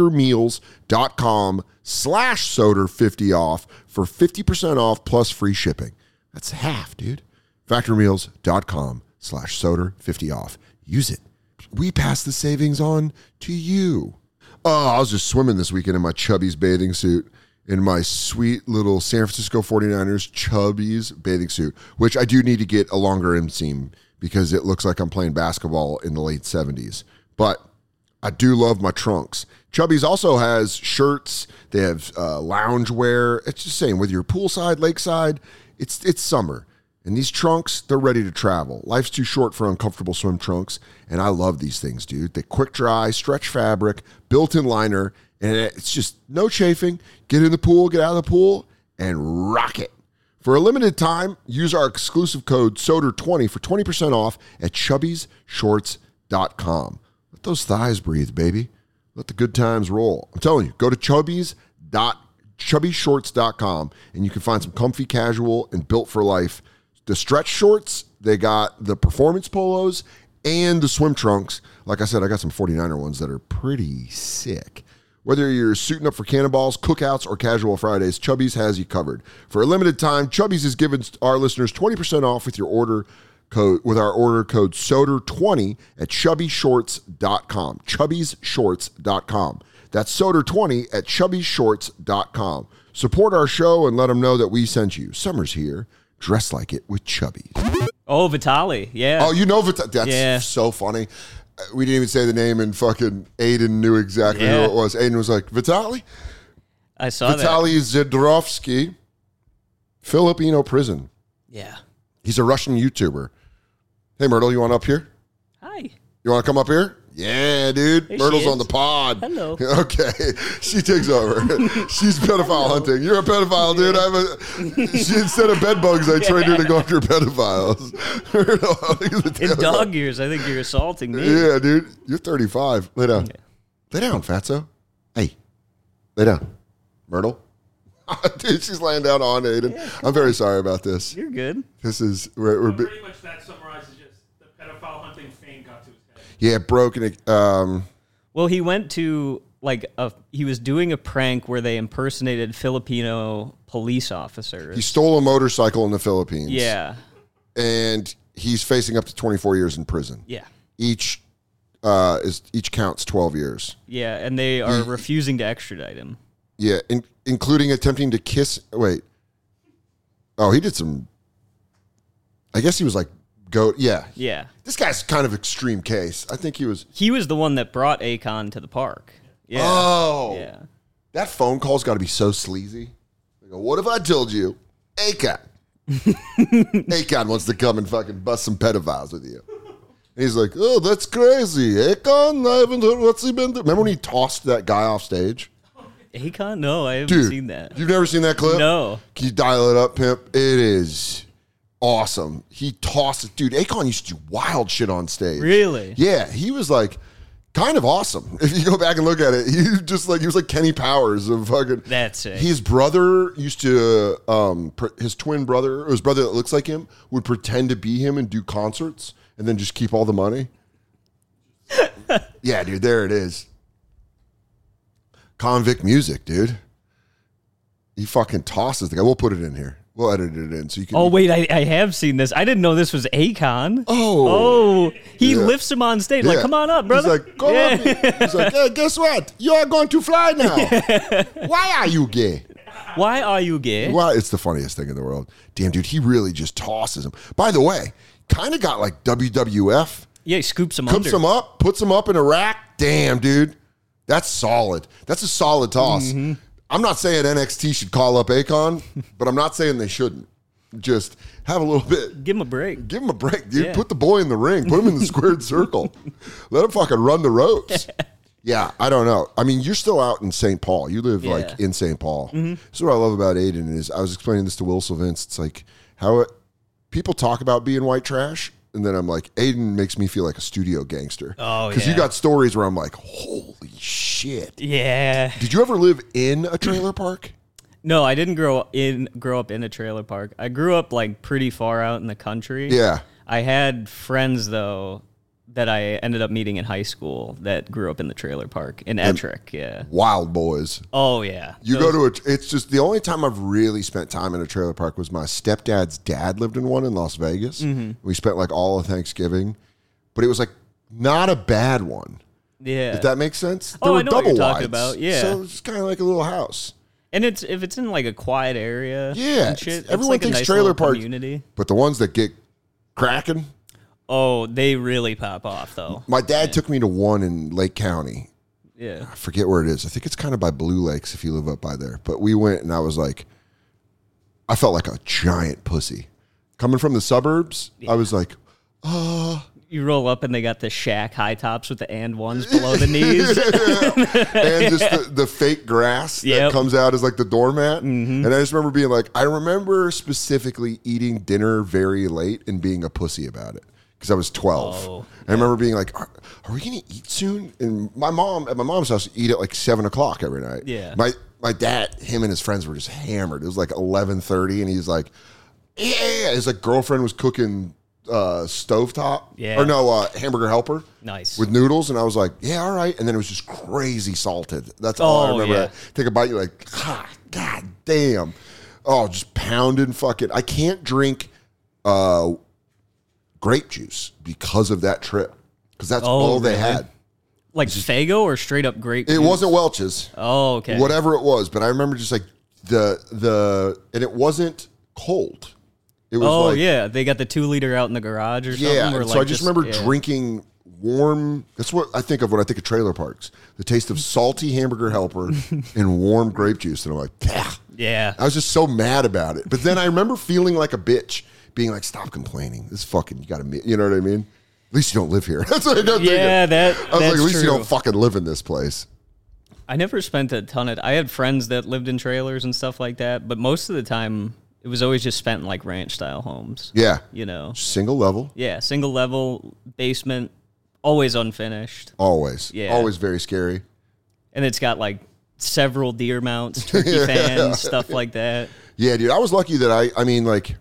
factormeals.com slash soder fifty off for fifty percent off plus free shipping. That's half, dude. Factormeals.com slash soder fifty off. Use it. We pass the savings on to you. Oh, I was just swimming this weekend in my Chubby's bathing suit, in my sweet little San Francisco forty-niners Chubby's bathing suit, which I do need to get a longer inseam because it looks like I'm playing basketball in the late seventies. But I do love my trunks. Chubby's also has shirts. They have uh, lounge wear. It's just saying, whether you're poolside, lakeside, it's it's summer. And these trunks, they're ready to travel. Life's too short for uncomfortable swim trunks, and I love these things, dude. They quick dry, stretch fabric, built-in liner, and it's just no chafing. Get in the pool, get out of the pool, and rock it. For a limited time, use our exclusive code soder twenty for twenty percent off at chubbys shorts dot com. Let those thighs breathe, baby. Let the good times roll. I'm telling you, go to chubbys dot chubby shorts dot com, and you can find some comfy, casual, and built for life the stretch shorts. They got the performance polos and the swim trunks. Like I said, I got some forty-niner ones that are pretty sick. Whether you're suiting up for cannonballs, cookouts, or casual Fridays, Chubby's has you covered. For a limited time, Chubby's has given our listeners twenty percent off with your order code with our order code soder twenty at chubby shorts dot com. chubbys shorts dot com. That's soder twenty at chubbys shorts dot com. Support our show and let them know that we sent you. Summer's here. Dress like it with Chubby's. Oh, Vitali, yeah. Oh, you know Vitali. That's yeah. so funny. We didn't even say the name, and fucking Aiden knew exactly yeah. who it was. Aiden was like, Vitali? I saw Vitali that. Zdrowski, Filipino prison. Yeah. He's a Russian YouTuber. Hey, Myrtle, you want up here? Hi. You want to come up here? Yeah, dude. There Myrtle's she is. on the pod. Hello. Okay. She takes over. She's pedophile hunting. You're a pedophile, dude. I'm a, she, instead of bed bugs, I trained her to go after pedophiles. In dog years, I think you're assaulting me. Yeah, dude. You're thirty-five. Lay down. Okay. Lay down, fatso. Hey. Lay down. Myrtle. Dude, she's laying down on Aiden. Yeah, I'm very sorry about this. You're good. This is... We're, we're, Well, pretty much that summarizes just the pedophile hunting fame got to his head. yeah, broken... Um, Well, he went to, like, a, he was doing a prank where they impersonated Filipino police officers. he stole a motorcycle in the Philippines. Yeah. And he's facing up to twenty-four years in prison. Yeah. Each uh, is each counts twelve years. Yeah, and they are refusing to extradite him. Yeah, in, including attempting to kiss... Wait. Oh, he did some... I guess he was like... Go, yeah. Yeah. This guy's kind of extreme case. I think he was... He was the one that brought Akon to the park. Yeah. Oh. Yeah. That phone call's got to be so sleazy. They go, what if I told you Akon? Akon wants to come and fucking bust some pedophiles with you. And he's like, oh, that's crazy. Akon, I haven't heard what's he been doing. Remember when he tossed that guy off stage? Akon? No, I haven't Dude, seen that. You've never seen that clip? No. Can you dial it up, pimp? It is awesome. He tosses. Dude, Akon used to do wild shit on stage. Really? Yeah, he was like kind of awesome. If you go back and look at it, he just like he was like Kenny Powers of fucking. That's it. His brother used to, um, pr- his twin brother, or his brother that looks like him, would pretend to be him and do concerts, and then just keep all the money. Yeah, dude, there it is. Convict music, dude. He fucking tosses the guy. We'll put it in here. We'll edit it in so you can. Oh, wait, I, I have seen this. I didn't know this was Akon. Oh. Oh, he Yeah. lifts him on stage. Like, Yeah. come on up, brother. He's like, come Yeah. on. He's like, hey, guess what? You are going to fly now. Why are you gay? Why are you gay? Well, it's the funniest thing in the world. Damn, dude, he really just tosses him. By the way, kind of got like W W F. Yeah, he scoops him Cooks under. him up, puts him up in a rack. Damn, dude. That's solid. That's a solid toss. Mm-hmm. I'm not saying N X T should call up Akon, but I'm not saying they shouldn't. Just have a little bit. Give him a break. Give him a break, dude. Yeah. Put the boy in the ring. Put him in the squared circle. Let him fucking run the ropes. Yeah, I don't know. I mean, you're still out in Saint Paul. You live Yeah. like in Saint Paul. Mm-hmm. This is what I love about Aiden is I was explaining this to Will Sylvince. It's like how it, people talk about being white trash, and then I'm like, Aiden makes me feel like a studio gangster. Oh, Because yeah. you got stories where I'm like, holy shit. Yeah. Did you ever live in a trailer park? No, I didn't grow in grow up in a trailer park. I grew up like pretty far out in the country. Yeah. I had friends though that I ended up meeting in high school that grew up in the trailer park in Ettrick. Yeah. Wild boys. Oh yeah. You Those- go to a, it's just the only time I've really spent time in a trailer park was my stepdad's dad lived in one in Las Vegas. Mm-hmm. We spent like all of Thanksgiving, but it was like not a bad one. Yeah. If that makes sense. Oh, They were I know what you're double talking wides, about, yeah. So it's kind of like a little house. And it's if it's in like a quiet area. Yeah, and shit, it's- it's everyone like a thinks nice trailer little parks- community. But the ones that get cracking, Oh, they really pop off though. my dad took me to one in Lake County. Yeah. I forget where it is. I think it's kind of by Blue Lakes if you live up by there. But we went and I was like, I felt like a giant pussy. Coming from the suburbs, I was like, oh. You roll up and they got the shack high tops with the and ones below the knees. And just the, the fake grass that Yep. comes out as like the doormat. And I just remember being like, I remember specifically eating dinner very late and being a pussy about it because I was twelve. Oh, I remember being like, are, are we going to eat soon? And my mom, at my mom's house, eat at like seven o'clock every night. Yeah. My, my dad, him and his friends were just hammered. It was like eleven thirty and he's like, yeah. His like girlfriend was cooking uh, stovetop. Yeah. Or no, uh, hamburger helper. Nice. With noodles, and I was like, yeah, all right. And then it was just crazy salted. That's all I Oh, remember. yeah. Take a bite, you're like, ah, God damn. Oh, just pounding fucking. I can't drink uh, grape juice because of that trip. Because that's Oh, all they really? had. Like Fago or straight up grape It juice? wasn't Welch's. Oh, okay. Whatever it was. But I remember just like the, the, and it wasn't cold. It was Oh like, yeah, they got the two liter out in the garage or something. yeah. or and like so I just remember yeah. drinking warm. That's what I think of when I think of trailer parks. The taste of salty hamburger helper and warm grape juice. And I'm like, yeah. Yeah. I was just so mad about it. But then I remember feeling like a bitch, being like, stop complaining. This fucking, you got to, you know what I mean? At least you don't live here. That's what I got Yeah, thinking. that I was that's like, at least true. you don't fucking live in this place. I never spent a ton of. I had friends that lived in trailers and stuff like that, but most of the time it was always just spent in like ranch style homes. Yeah. You know. Single level. Yeah, single level basement, always unfinished, Always. Yeah. Always very scary. and it's got like several deer mounts, turkey fans, stuff like that. Yeah, dude. I was lucky that I, I mean, like,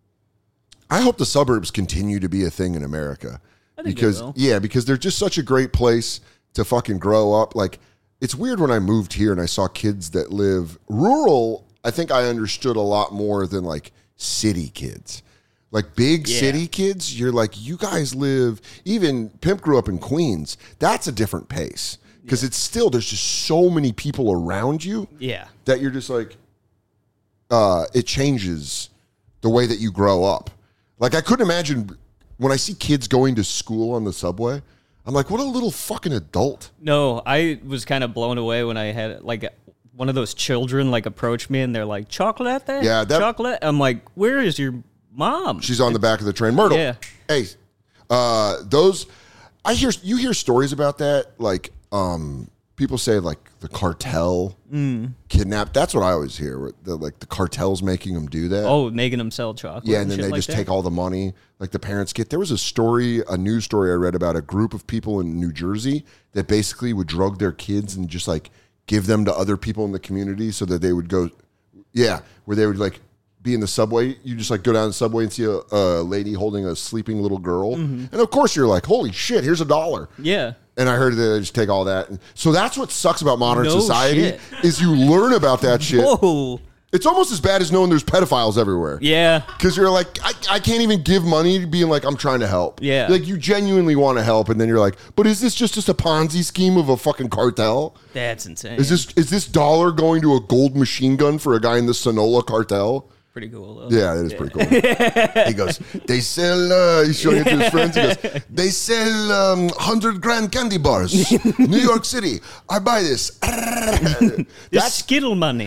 I hope the suburbs continue to be a thing in America. I think they because, will. yeah, because they're just such a great place to fucking grow up. Like, it's weird when I moved here and I saw kids that live rural. I think I understood a lot more than like city kids. Like big Yeah. city kids, you're like, you guys live, even Pimp grew up in Queens. That's a different pace. Because it's still, there's just so many people around you Yeah. that you're just like, uh, it changes the way that you grow up. Like, I couldn't imagine when I see kids going to school on the subway, I'm like, what a little fucking adult. No, I was kind of blown away when I had like one of those children like approach me and they're like, chocolate there? Yeah, that- chocolate? I'm like, where is your mom? She's on the back of the train. Myrtle. Yeah. Hey, uh, those, I hear, you hear stories about that. Like, um, people say like the cartel kidnapped. That's what I always hear. where The, like the cartel's making them do that. Oh, making them sell chocolate. Yeah, and then shit they like just that? take all the money. Like the parents get. There was a story, a news story I read about a group of people in New Jersey that basically would drug their kids and just like give them to other people in the community so that they would go. Yeah, where they would like be in the subway. You just like go down the subway and see a, a lady holding a sleeping little girl, Mm-hmm. and of course you're like, holy shit, here's a dollar. Yeah. And I heard that they just take all that. And so that's what sucks about modern No society shit. is you learn about that shit. Whoa. It's almost as bad as knowing there's pedophiles everywhere. Yeah. Because you're like, I, I can't even give money to being like, I'm trying to help. Yeah. Like, you genuinely want to help, and then you're like, but is this just, just a Ponzi scheme of a fucking cartel? That's insane. Is this is this dollar going to a gold machine gun for a guy in the Sonola cartel? Pretty cool, though. Yeah, it is pretty cool. He goes, they sell, uh, he's showing it to his friends. He goes, they sell um, one hundred gram candy bars. New York City. I buy this. That's That's Skittle money.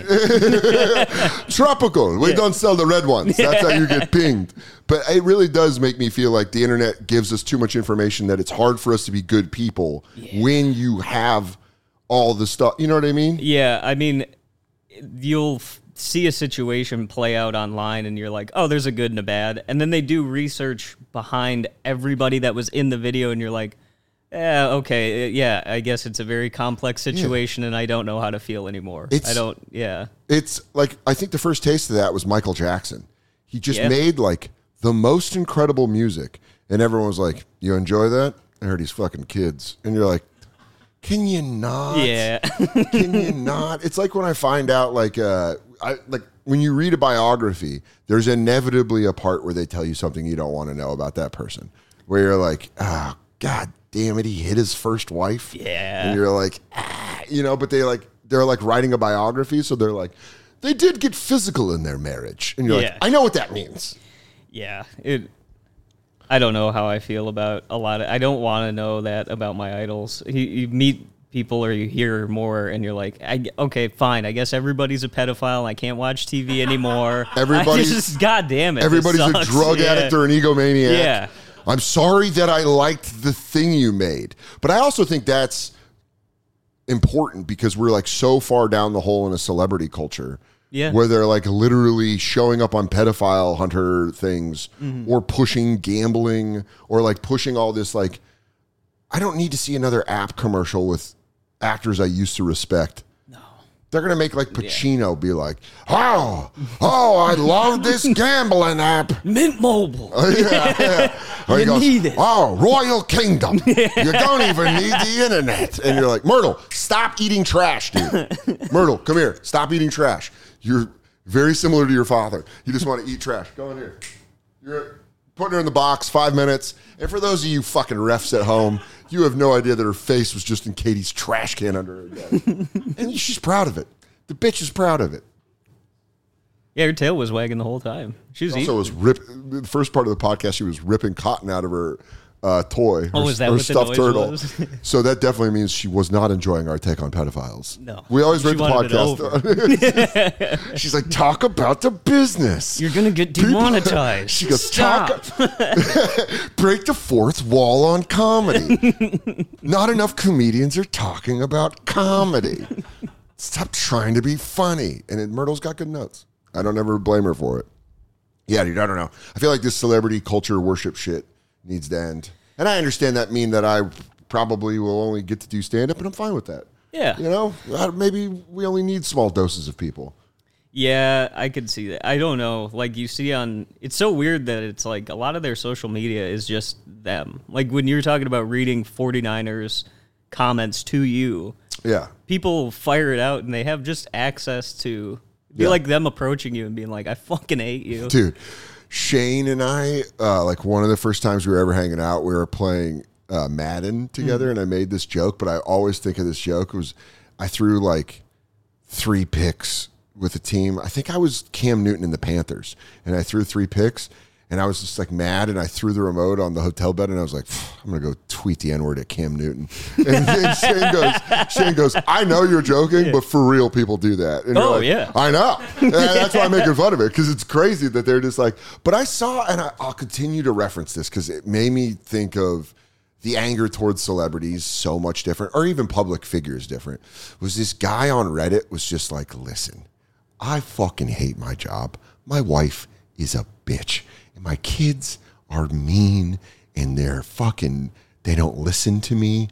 tropical. We Yeah. don't sell the red ones. That's how you get pinged. But it really does make me feel like the internet gives us too much information that it's hard for us to be good people when you have all the stuff. You know what I mean? Yeah, I mean, you'll f- see a situation play out online and you're like, oh, there's a good and a bad. And then they do research behind everybody that was in the video and you're like, yeah, okay, yeah, I guess it's a very complex situation and I don't know how to feel anymore. It's- I don't, yeah. It's like, I think the first taste of that was Michael Jackson. He just Yeah. made like the most incredible music. And everyone was like, you enjoy that? I heard he's fucking kids. And you're like, can you not? Yeah. Can you not? It's like when I find out, like, uh, I like when you read a biography, there's inevitably a part where they tell you something you don't want to know about that person, where you're like, ah, god damn it, he hit his first wife. Yeah. And you're like, ah, you know, but they like they're like writing a biography, so they're like, they did get physical in their marriage, and you're Yeah. like, I know what that means. Yeah. It. I don't know how I feel about a lot of. I don't want to know that about my idols. You, you meet people or you hear more, and you're like, I, okay, fine. I guess everybody's a pedophile. I can't watch T V anymore. Everybody's- I just, God damn it. this Everybody's a sucks. drug Yeah. addict or an egomaniac. Yeah. I'm sorry that I liked the thing you made. But I also think that's important because we're like so far down the hole in a celebrity culture. Yeah. Where they're like literally showing up on pedophile hunter things Mm-hmm. or pushing gambling or like pushing all this like, I don't need to see another app commercial with actors I used to respect. They're going to make like Pacino be like, oh, oh, I love this gambling app. Mint Mobile. yeah, yeah. Or he You goes, need it. oh, Royal Kingdom. You don't even need the internet. And you're like, Myrtle, stop eating trash, dude. Myrtle, come here. Stop eating trash. You're very similar to your father. You just want to eat trash. Go in here. You're putting her in the box, five minutes. And for those of you fucking refs at home, you have no idea that her face was just in Katie's trash can under her bed. And she's proud of it. The bitch is proud of it. Yeah, her tail was wagging the whole time. She was Also, eating. was rip. The first part of the podcast, she was ripping cotton out of her uh, toy. Oh, her, is that her what the stuffed noise turtle. was? So that definitely means she was not enjoying our take on pedophiles. No. We always She rate the wanted it podcast. She's like, talk about the business. You're going to get demonetized. She goes, Stop. talk. Break the fourth wall on comedy. Not enough comedians are talking about comedy. Stop trying to be funny. And then Myrtle's got good notes. I don't ever blame her for it. Yeah, dude, I don't know. I feel like this celebrity culture worship shit needs to end. And I understand that mean that I probably will only get to do stand-up, and I'm fine with that. Yeah. You know, Uh, maybe we only need small doses of people. Yeah, I could see that. I don't know. Like you see on, it's so weird that it's like a lot of their social media is just them. Like when you're talking about reading forty-niners comments to you, Yeah. people fire it out and they have just access to be Yeah. like them approaching you and being like, I fucking hate you. Dude, Shane and I, uh, like one of the first times we were ever hanging out, we were playing uh, Madden together, and I made this joke, but I always think of this joke. It was I threw like three picks with a team. I think I was Cam Newton in the Panthers, and I threw three picks, and I was just like mad, and I threw the remote on the hotel bed, and I was like, I'm going to go tweet the N-word at Cam Newton. And then Shane goes, Shane goes, I know you're joking, but for real, people do that. And you're Oh, like, yeah. I know. And that's why I'm making fun of it, because it's crazy that they're just like, but I saw, and I, I'll continue to reference this, because it made me think of the anger towards celebrities so much different, or even public figures different, was this guy on Reddit was just like, listen, I fucking hate my job. My wife is a bitch. And my kids are mean and they're fucking, they don't listen to me.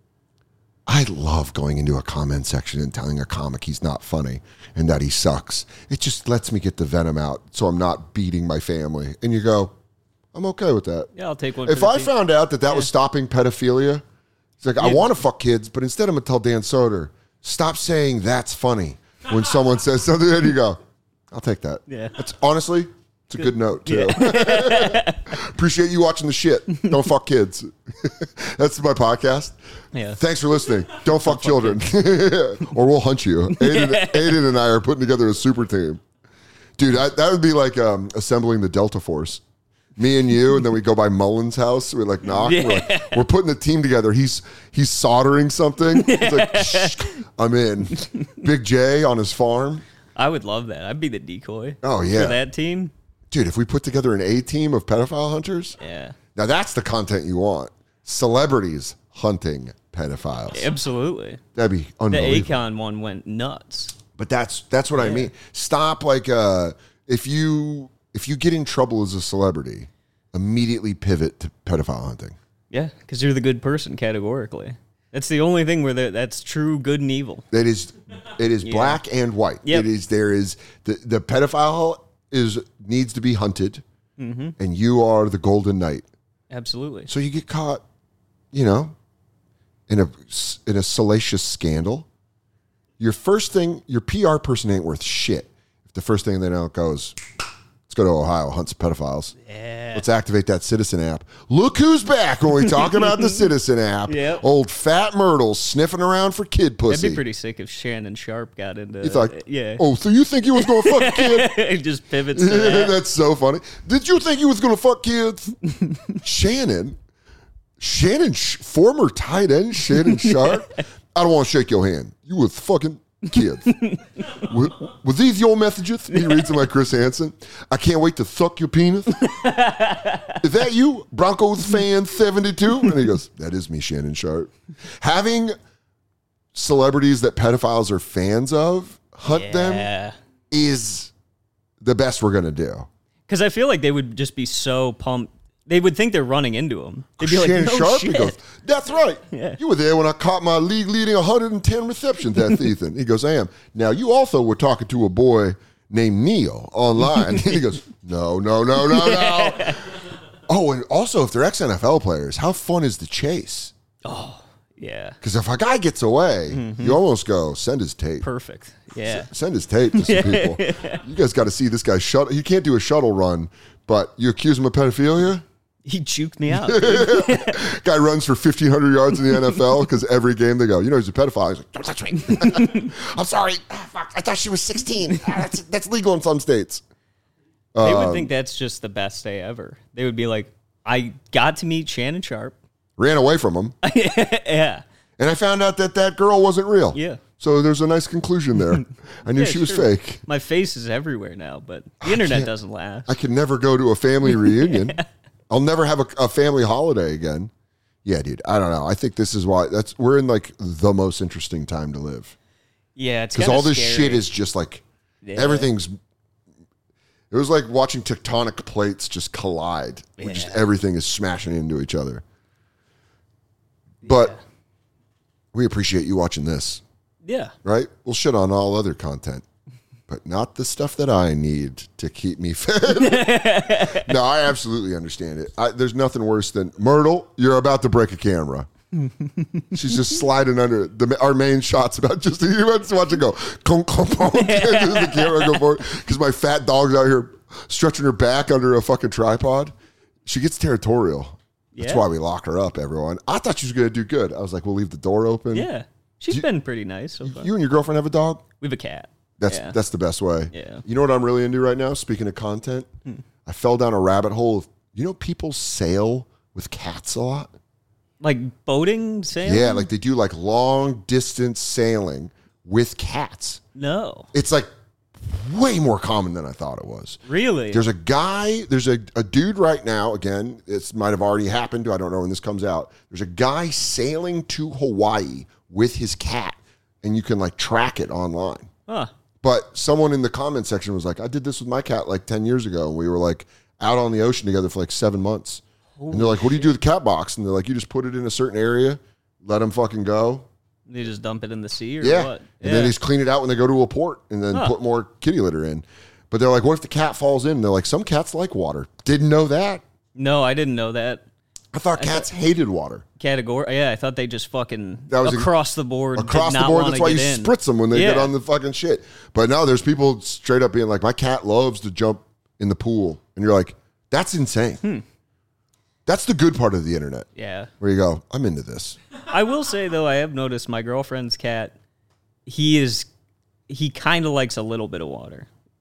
I love going into a comment section and telling a comic he's not funny and that he sucks. It just lets me get the venom out so I'm not beating my family. And you go, I'm okay with that. Yeah, I'll take one. If for the I team. found out that that was stopping pedophilia, it's like, I Yeah. want to fuck kids, but instead I'm going to tell Dan Soder, stop saying that's funny when someone says something, and you go, I'll take that. Yeah. That's honestly, it's a good note, too. Appreciate you watching the shit. Don't fuck kids. That's my podcast. Yeah. Thanks for listening. Don't fuck children. Or we'll hunt you. Aiden, Aiden and I are putting together a super team. Dude, I, that would be like um, assembling the Delta Force. Me and you, and then we go by Mullen's house. We like knock. Yeah. We're, like, we're putting the team together. He's he's soldering something. He's like, shh, I'm in. Big J on his farm. I would love that. I'd be the decoy. Oh, yeah. For that team. Dude, if we put together an A team of pedophile hunters, Yeah. now that's the content you want. Celebrities hunting pedophiles. Absolutely. That'd be The unbelievable. Akon one went nuts. But that's that's what I mean. Stop like uh if you if you get in trouble as a celebrity, immediately pivot to pedophile hunting. Yeah, because you're the good person categorically. That's the only thing where the, that's true good and evil. It is it is Yeah. black and white. Yep. It is there is the, the pedophile is needs to be hunted, Mm-hmm. and you are the golden knight. Absolutely. So you get caught, you know, in a in a salacious scandal. Your first thing, your P R person ain't worth shit. If the first thing they know goes, let's go to Ohio, hunt some pedophiles. Yeah. Let's activate that Citizen app. Look who's back when we talk about the Citizen app. Yep. Old fat Myrtle sniffing around for kid pussy. That'd be pretty sick if Shannon Sharp got into He's like, yeah. oh, so you think he was going to fuck a kid? It just pivots to that. That's so funny. Did you think he was going to fuck kids? Shannon, Shannon, former tight end Shannon Sharp. I don't want to shake your hand. You was fucking kids. was, was these your messages? He reads them like Chris Hansen. I can't wait to suck your penis. Is that you, Broncos fan seventy-two? And he goes, that is me, Shannon Sharp. Having celebrities that pedophiles are fans of hunt them Yeah. is the best we're going to do. Because I feel like they would just be so pumped. They would think they're running into him. They'd be like, Shannon no Sharp, shit. he goes, that's right. Yeah. You were there when I caught my league-leading one hundred ten receptions that season. He goes, I am. Now, you also were talking to a boy named Neil online. He goes, no, no, no, no, no. Oh, and also, if they're ex-N F L players, how fun is the chase? Yeah. Because if a guy gets away, Mm-hmm. you almost go, send his tape. Perfect. Yeah. Send his tape to some people. You guys got to see this guy shuttle. He can't do a shuttle run, but you accuse him of pedophilia? He juked me out. Dude. Guy runs for fifteen hundred yards in the N F L because every game they go, you know, he's a pedophile. He's like, don't touch me. I'm sorry. Ah, fuck. I thought she was sixteen. Ah, that's, that's legal in some states. They would Um, think that's just the best day ever. They would be like, I got to meet Shannon Sharp. Ran away from him. Yeah. And I found out that that girl wasn't real. Yeah. So there's a nice conclusion there. I knew Yeah, she was sure. fake. My face is everywhere now, but the internet can't- doesn't last. I could never go to a family reunion. I'll never have a, a family holiday again. Yeah, dude. I don't know. I think this is why that's we're in like the most interesting time to live. Yeah, it's Because kinda all this scary. shit is just like Yeah. everything's. It was like watching tectonic plates just collide. Where just Yeah. everything is smashing into each other. But Yeah. we appreciate you watching this, Yeah. right? We'll shit on all other content, but not the stuff that I need to keep me fed. No, I absolutely understand it. I, there's nothing worse than Myrtle. You're about to break a camera. She's just sliding under the our main shots about just you about to watch it go conk, conk, conk, and the camera go forward because my fat dog's out here stretching her back under a fucking tripod. She gets territorial. That's Yeah. why we lock her up, everyone. I thought she was going to do good. I was like, we'll leave the door open. Yeah. She's been pretty nice so far. You and your girlfriend have a dog? We have a cat. That's Yeah. that's the best way. Yeah. You know what I'm really into right now? Speaking of content, I fell down a rabbit hole of you know people sail with cats a lot. Like boating, sailing? Yeah, like they do like long distance sailing with cats. No. It's like way more common than I thought it was. Really? There's a guy, there's a, a dude right now, again, it might have already happened. I don't know when this comes out. There's a guy sailing to Hawaii with his cat, and you can like track it online. Huh. But someone in the comment section was like, I did this with my cat like ten years ago, and we were like out on the ocean together for like seven months. And they're like, what do you do with the cat box? And they're like, you just put it in a certain area, let them fucking go. They just dump it in the sea or Yeah. what? And Yeah. then they just clean it out when they go to a port and then Huh. put more kitty litter in. But they're like, what if the cat falls in? And they're like, some cats like water. Didn't know that. No, I didn't know that. I thought cats hated water. Category. Yeah, I thought they just fucking That was a- across the board. Across did the not board, wanna that's why you get in. spritz them when they get Yeah. on the fucking shit. But no, there's people straight up being like, my cat loves to jump in the pool. And you're like, that's insane. Hmm. That's the good part of the internet. Yeah. Where you go, I'm into this. I will say though, I have noticed my girlfriend's cat. He is, he kind of likes a little bit of water.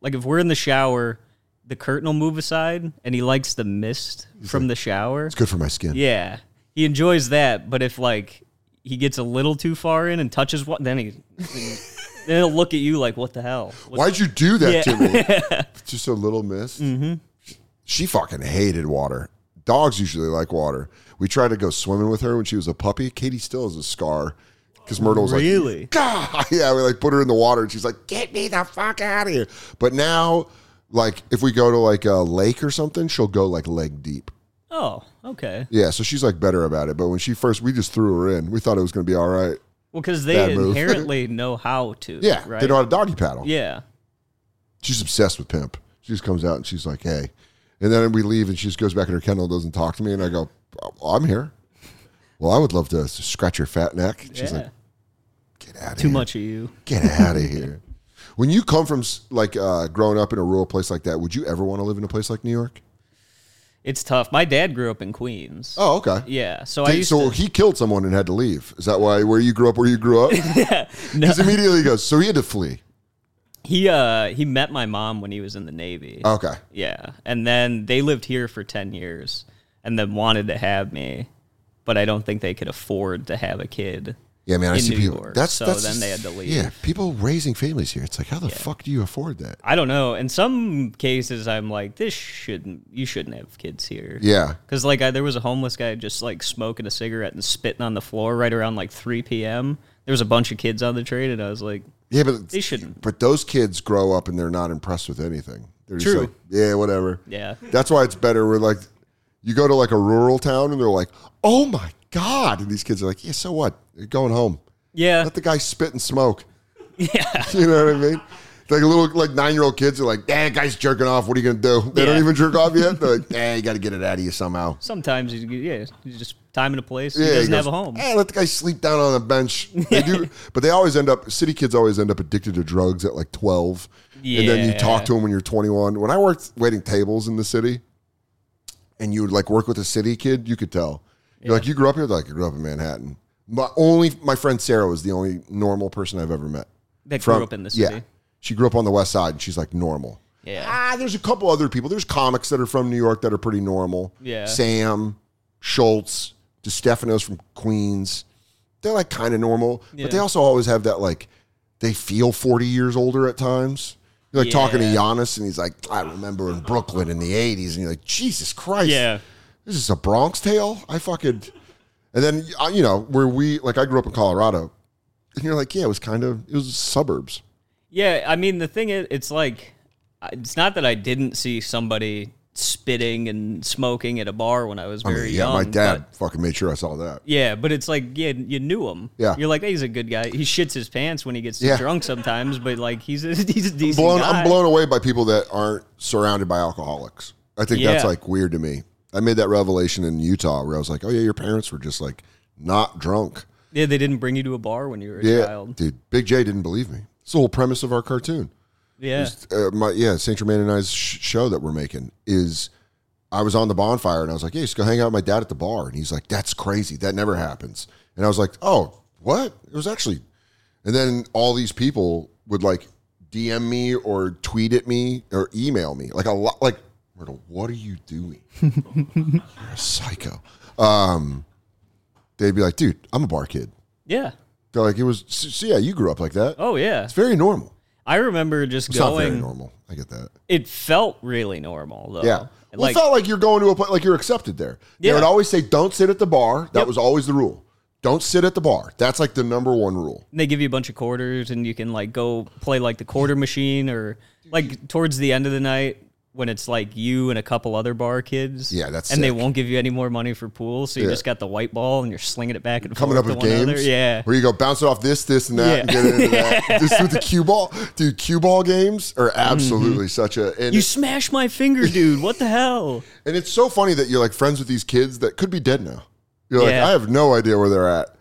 Like if we're in the shower, the curtain will move aside, and he likes the mist from the shower. It's good for my skin. Yeah, he enjoys that. But if like he gets a little too far in and touches one, then he then he'll look at you like, "What the hell? What's Why'd you do that Yeah. to me?" Just a little mist. Mm-hmm. She fucking hated water. Dogs usually like water. We tried to go swimming with her when she was a puppy. Katie still has a scar because Myrtle was Really? like, God! Yeah, we like put her in the water and she's like, get me the fuck out of here. But now, like, if we go to like a lake or something, she'll go like leg deep. Oh, okay. Yeah, so she's like better about it. But when she first, we just threw her in. We thought it was going to be all right. Well, because they Bad move. inherently know how to. Yeah, right? they know how to doggy paddle. Yeah. She's obsessed with Pimp. She just comes out and she's like, hey. And then we leave and she just goes back in her kennel and doesn't talk to me. And I go, well, I'm here. Well, I would love to scratch your fat neck. She's Yeah. like, get out of Too here. much of you. Get out of here. When you come from like uh, growing up in a rural place like that, would you ever want to live in a place like New York? It's tough. My dad grew up in Queens. Oh, okay. Yeah, so I Did- used so to. he killed someone and had to leave. Is that why where you grew up, where you grew up? No, Because immediately he goes, so he had to flee. he uh he met my mom when he was in the Navy. Okay. Yeah, and then they lived here for ten years, and then wanted to have me, but I don't think they could afford to have a kid. Yeah, man, I in see New people. York, That's so that's then they had to leave. Yeah, people raising families here. It's like, how the fuck do you afford that? I don't know. In some cases, I'm like, this shouldn't. You shouldn't have kids here. Yeah. Because like I, there was a homeless guy just like smoking a cigarette and spitting on the floor right around like three p.m. There was a bunch of kids on the train, and I was like, Yeah, but they shouldn't. But those kids grow up and they're not impressed with anything. They're just True. like, yeah, whatever. Yeah. That's why it's better. We're like, you go to like a rural town and they're like, oh my God. And these kids are like, yeah, so what? You're going home. Yeah. Let the guy spit and smoke. Yeah. You know what I mean? Like a little like nine year old kids are like, "Dad, guy's jerking off. What are you gonna do?" They don't Yeah. even jerk off yet. They're like, "Hey, you got to get it out of you somehow." Sometimes you, yeah, you just time and a place. Yeah, he doesn't he have goes, a home. Hey, let the guy sleep down on the bench. They do, but they always end up. City kids always end up addicted to drugs at like twelve, and then you Yeah. talk to them when you're twenty-one. When I worked waiting tables in the city, and you would like work with a city kid, you could tell. You're like, you grew up here. They're like, I grew up in Manhattan. My only my friend Sarah was the only normal person I've ever met. That From- grew up in the city. Yeah, she grew up on the West Side, and she's like normal. Yeah. Ah, there's a couple other people. There's comics that are from New York that are pretty normal. Yeah. Sam, Schultz, DeStefano's from Queens. They're like kind of normal, Yeah. but they also always have that like they feel forty years older at times. You're like talking to Yeah. Giannis, and he's like, I remember in Brooklyn in the eighties, and you're like, Jesus Christ, Yeah. this is a Bronx Tale. I fucking, and then uh, you know where we like I grew up in Colorado, and you're like, yeah, it was kind of it was suburbs. Yeah, I mean, the thing is, it's like, it's not that I didn't see somebody spitting and smoking at a bar when I was I very mean, yeah, young. my dad but- fucking made sure I saw that. yeah, but it's like, yeah, you knew him. Yeah. You're like, hey, he's a good guy. He shits his pants when he gets Yeah. drunk sometimes, but like, he's a, he's a decent blown, guy. I'm blown away by people that aren't surrounded by alcoholics. I think that's Yeah. like weird to me. I made that revelation in Utah where I was like, oh yeah, your parents were just like not drunk. Yeah, they didn't bring you to a bar when you were a Yeah, child. dude, Big J didn't believe me. It's the whole premise of our cartoon. Yeah. Uh, my yeah, Saint Germain and I's sh- show that we're making is I was on the bonfire and I was like, hey, just go hang out with my dad at the bar. And he's like, that's crazy. That never happens. And I was like, oh, what? It was actually. And then all these people would like D M me or tweet at me or email me. Like a lot, like, Myrtle, what are you doing? You're a psycho. Um, they'd be like, dude, I'm a bar kid. Yeah. They're like, it was, so yeah, you grew up like that. Oh, yeah. It's very normal. I remember just It's not very going. normal. I get that. It felt really normal, though. Yeah. Well, Like, it felt like you're going to a place, like you're accepted there. They Yeah. would always say, don't sit at the bar. That Yep. was always the rule. Don't sit at the bar. That's like the number one rule. they give you a bunch of quarters, and you can like go play like the quarter machine, or like towards the end of the night when it's like you and a couple other bar kids. Yeah, that's and they sick. wust give you any more money for pool, so you Yeah. just got the white ball and you're slinging it back and Coming forth up with to one games. another. Yeah. Where you go bounce it off this, this, and that, Yeah. and get into that. Just with the cue ball. Dude, cue ball games are absolutely such a. And, You smashed my finger, dude. What the hell? and it's so funny that you're like friends with these kids that could be dead now. You're like, Yeah. I have no idea where they're at.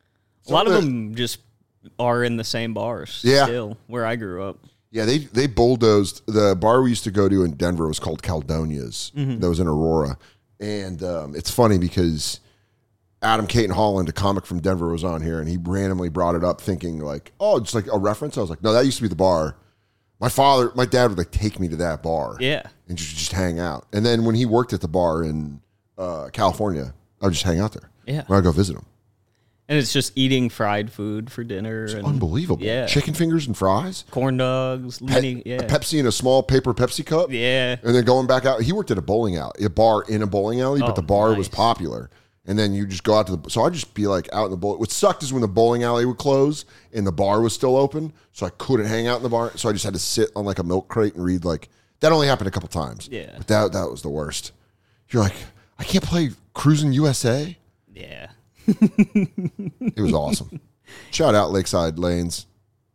A lot of the- them just are in the same bars. Yeah. Still, where I grew up. Yeah, they they bulldozed the bar we used to go to in Denver was called Caldonia's. That was in Aurora, and um, it's funny because Adam Caton Holland, a comic from Denver, was on here, and he randomly brought it up, thinking like, "Oh, just like a reference." I was like, "No, that used to be the bar." My father, my dad would like take me to that bar. Yeah. And just, just hang out. And then when he worked at the bar in uh, California, I would just hang out there. Yeah. When I go visit him. And it's just eating fried food for dinner. It's and unbelievable. Yeah. Chicken fingers and fries. Corn dogs. Pe- Mini, yeah. A Pepsi in a small paper Pepsi cup. Yeah. And then going back out. He worked at a bowling alley, a bar in a bowling alley, but Oh, the bar was nice. popular. And then you just go out to the, so I'd just be like out in the bowl. What sucked is when the bowling alley would close and the bar was still open. So I couldn't hang out in the bar. So I just had to sit on like a milk crate and read like, that only happened a couple times. Yeah. But that, that was the worst. You're like, I can't play Cruising U S A. Yeah. It was awesome. Shout out Lakeside Lanes.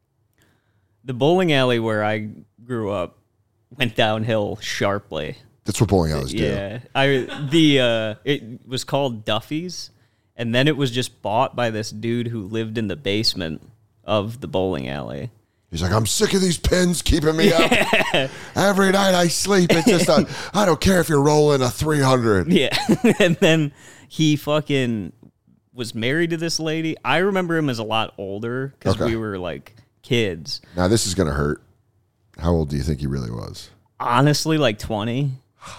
The bowling alley where I grew up went downhill sharply. That's what bowling alleys do. Yeah. I the uh it was called Duffy's, and then it was just bought by this dude who lived in the basement of the bowling alley. He's like, I'm sick of these pins keeping me up. Every night I sleep. It's just, a, I don't care if you're rolling a three hundred. Yeah. And then he fucking was married to this lady. I remember him as a lot older because Okay. we were like kids. Now, this is going to hurt. How old do you think he really was? Honestly, like twenty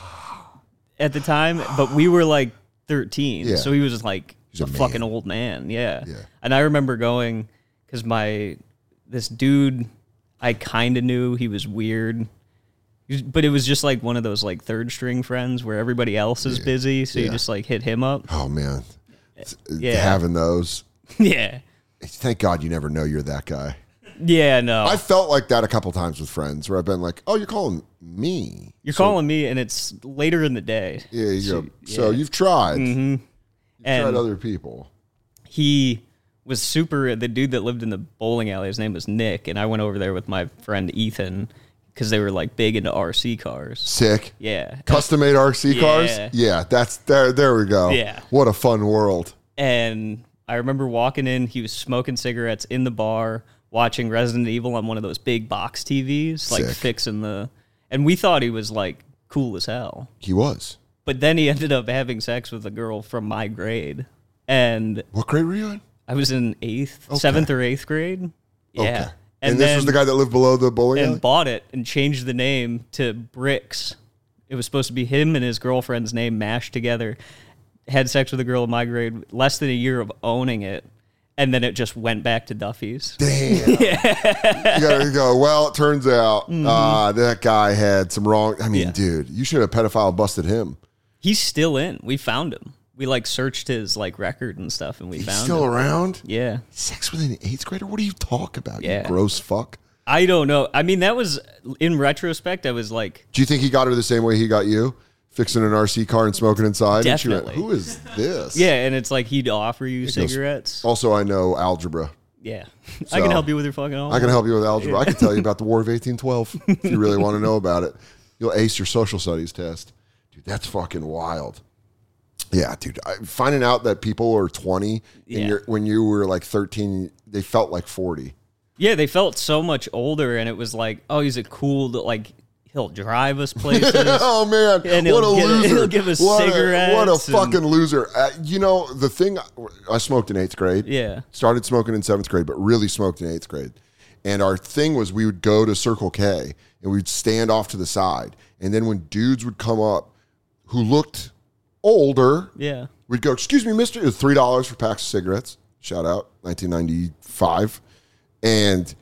at the time, but we were like thirteen. Yeah. So he was like He's a, a man. fucking old man. Yeah. Yeah. And I remember going because my, this dude I kind of knew he was weird. He was- But it was just like one of those like third string friends where everybody else is busy. So you Yeah. just like hit him up. Oh, man. Yeah. Having those. Yeah. Thank God you never know you're that guy. Yeah, no. I felt like that a couple times with friends where I've been like, oh, you're calling me. You're calling me, and it's later in the day. Yeah, you So, go, so yeah. you've tried. Mhm. You've And tried other people. he was super. The dude that lived in the bowling alley, his name was Nick, and I went over there with my friend Ethan because they were like big into R C cars. Sick. Yeah, Custom made R C Yeah. cars? Yeah, that's there. There we go. Yeah. What a fun world. and I remember walking in. He was smoking cigarettes in the bar, watching Resident Evil on one of those big box T Vs, like Sick. fixing the. And we thought he was like cool as hell. He was. But then he ended up having sex with a girl from my grade. And What grade were you in? I was in eighth, Okay. seventh or eighth grade. Yeah. Okay. And, And, this then, was the guy that lived below the bowling and alley? bought it and changed the name to Bricks. It was supposed to be him and his girlfriend's name mashed together. Had sex with a girl in my grade, less than a year of owning it. And then it just went back to Duffy's. Damn. You gotta go, well, it turns out uh, that guy had some wrong. I mean, Mm-hmm. Yeah. dude, you should have pedophile busted him. He's still in. We found him. We like searched his like record and stuff, and we He's found still him. around? Yeah. Sex with an eighth grader? What do you talk about, Yeah. you gross fuck? I don't know. I mean, that was in retrospect. I was like, Do you think he got her the same way he got you? Fixing an R C car and smoking inside? And she went, Definitely. who is this? yeah, and it's like he'd offer you goes- cigarettes. Also, I know algebra. Yeah, I So, can help you with your fucking. I can help you with algebra. I can tell you about the War of eighteen twelve if you really want to know about it. You'll ace your social studies test. Dude, that's fucking wild. Yeah, dude. I, finding out that people are twenty Yeah. and you're, when you were like thirteen, they felt like forty. Yeah, they felt so much older, and it was like, oh, he's a cool, like he'll drive us places. Oh, man. And what a he'll get- loser. he'll give us what A, what a cigarettes and- fucking loser. Uh, you know, the thing, I smoked in eighth grade. Yeah. Started smoking in seventh grade, but really smoked in eighth grade. And our thing was we would go to Circle K and we'd stand off to the side. And then when dudes would come up who looked older, Yeah, we'd go, excuse me, mister. It was three dollars for packs of cigarettes. Shout out, nineteen ninety-five. And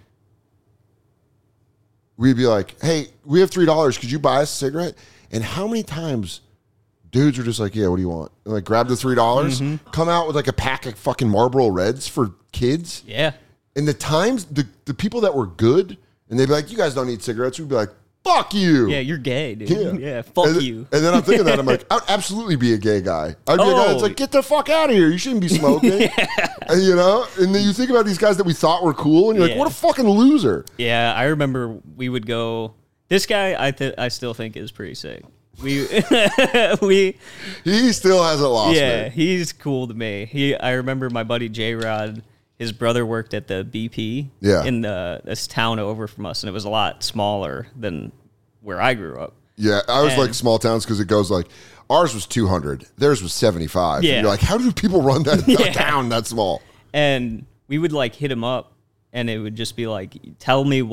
we'd be like, hey, we have three dollars. Could you buy us a cigarette? And how many times dudes were just like, yeah, what do you want? And like, grab the three dollars, Mm-hmm. come out with like a pack of fucking Marlboro Reds for kids. yeah, And the times, the, the people that were good, and they'd be like, you guys don't need cigarettes. We'd be like, fuck you. yeah. You're gay, dude. Yeah. Yeah, fuck and, you. And then I'm thinking that I'm like, I'd absolutely be a gay guy. I'd be a guy that's Oh. like, get the fuck out of here. You shouldn't be smoking. And, you know, and then you think about these guys that we thought were cool, and you're like, Yeah. what a fucking loser. Yeah, I remember we would go. This guy, I th- I still think is pretty sick. We we He still hasn't lost yeah, me. he's cool to me. He I remember my buddy J Rod. His brother worked at the B P Yeah. in the this town over from us, and it was a lot smaller than where I grew up. Yeah, I was And- like small towns because it goes like, ours was two hundred, theirs was seventy-five. Yeah. And you're like, how do people run that Yeah. town that small? And we would like hit him up, and it would just be like, "Tell me what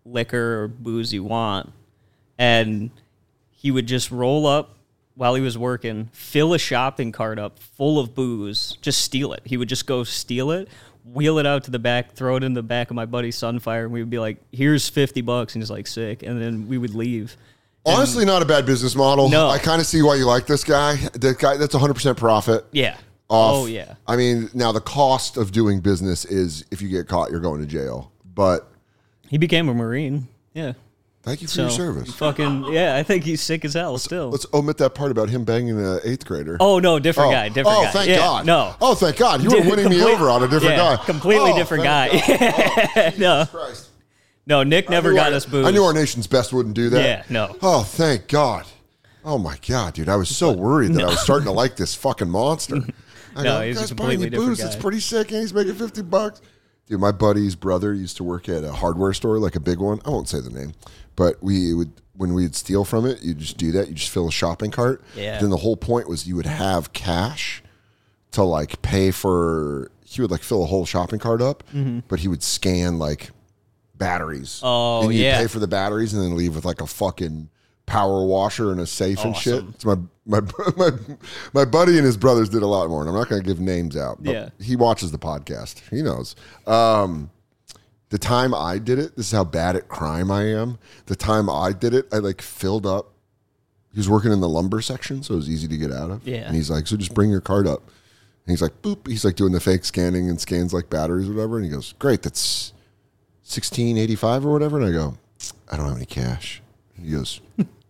liquor or booze you want. And he would just roll up while he was working, fill a shopping cart up full of booze, just steal it. He would just go steal it, wheel it out to the back, throw it in the back of my buddy Sunfire, and we would be like, here's fifty bucks, and he's like, sick. And then we would leave. Honestly, not a bad business model. No. I kind of see why you like this guy. That guy, that's one hundred percent profit. Yeah. Off. Oh, yeah. I mean, now the cost of doing business is if you get caught, you're going to jail. But He became a Marine. Yeah. thank you for So, your service. fucking, yeah, I think he's sick as hell still. Let's omit that part about him banging an eighth grader. Oh, no, different Oh. guy, different oh, guy. thank Yeah, God. No. Oh, thank God. You were Dude, winning me complete- over on a different yeah, guy. completely Oh, different thank guy. God. no, Christ. no, Nick never I knew got our- us booze. I knew our nation's best wouldn't do that. Yeah, no. Oh, thank God. Oh, my God, dude. I was so worried that I was starting to like this fucking monster. I No, go, he's a "Guy's buying completely you different booze. guy." It's pretty sick, and he's making fifty bucks. Dude, my buddy's brother used to work at a hardware store, like a big one. I won't say the name, but we would, when we'd steal from it, you just do that. You just fill a shopping cart. Yeah. Then the whole point was you would have cash to like pay for, he would like fill a whole shopping cart up, but he would scan like batteries. Oh, and you'd yeah. pay for the batteries and then leave with like a fucking power washer and a safe and shit. Awesome. It's my, my my my buddy and his brothers did a lot more, and I'm not going to give names out. But Yeah. he watches the podcast. He knows. Um, the time I did it, this is how bad at crime I am. The time I did it, I like filled up. He was working in the lumber section, so it was easy to get out of. Yeah. And he's like, so just bring your card up. And he's like, boop. He's like doing the fake scanning and scans like batteries or whatever. And he goes, great, that's sixteen eighty-five or whatever. And I go, I don't have any cash. And he goes,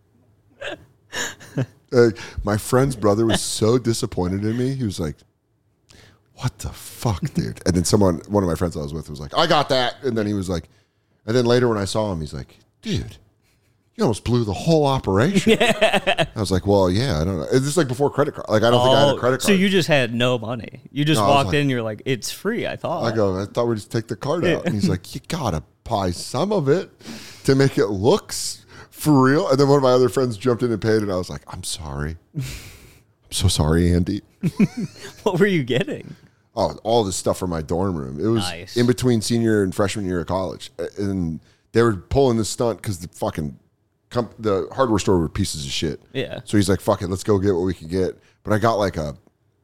uh, my friend's brother was so disappointed in me. He was like, what the fuck, dude? And then someone, one of my friends I was with was like, I got that. And then he was like, and then later when I saw him, he's like, dude, you almost blew the whole operation. I was like, well, yeah, I don't know. It's just like before credit card. Like, I don't think I had a Oh, credit card. so you just had no money. You just No, I was walked like- in and you're like, it's free, I thought. I go, I thought we'd just take the card out. And he's like, you gotta buy some of it to make it look s- for real. And then one of my other friends jumped in and paid, and I was like, I'm sorry. I'm so sorry, Andy. What were you getting? Oh, all this stuff from my dorm room. It was Nice. in between senior and freshman year of college. And they were pulling this stunt because the fucking comp- the hardware store were pieces of shit. Yeah. So he's like, fuck it, let's go get what we can get. But I got like a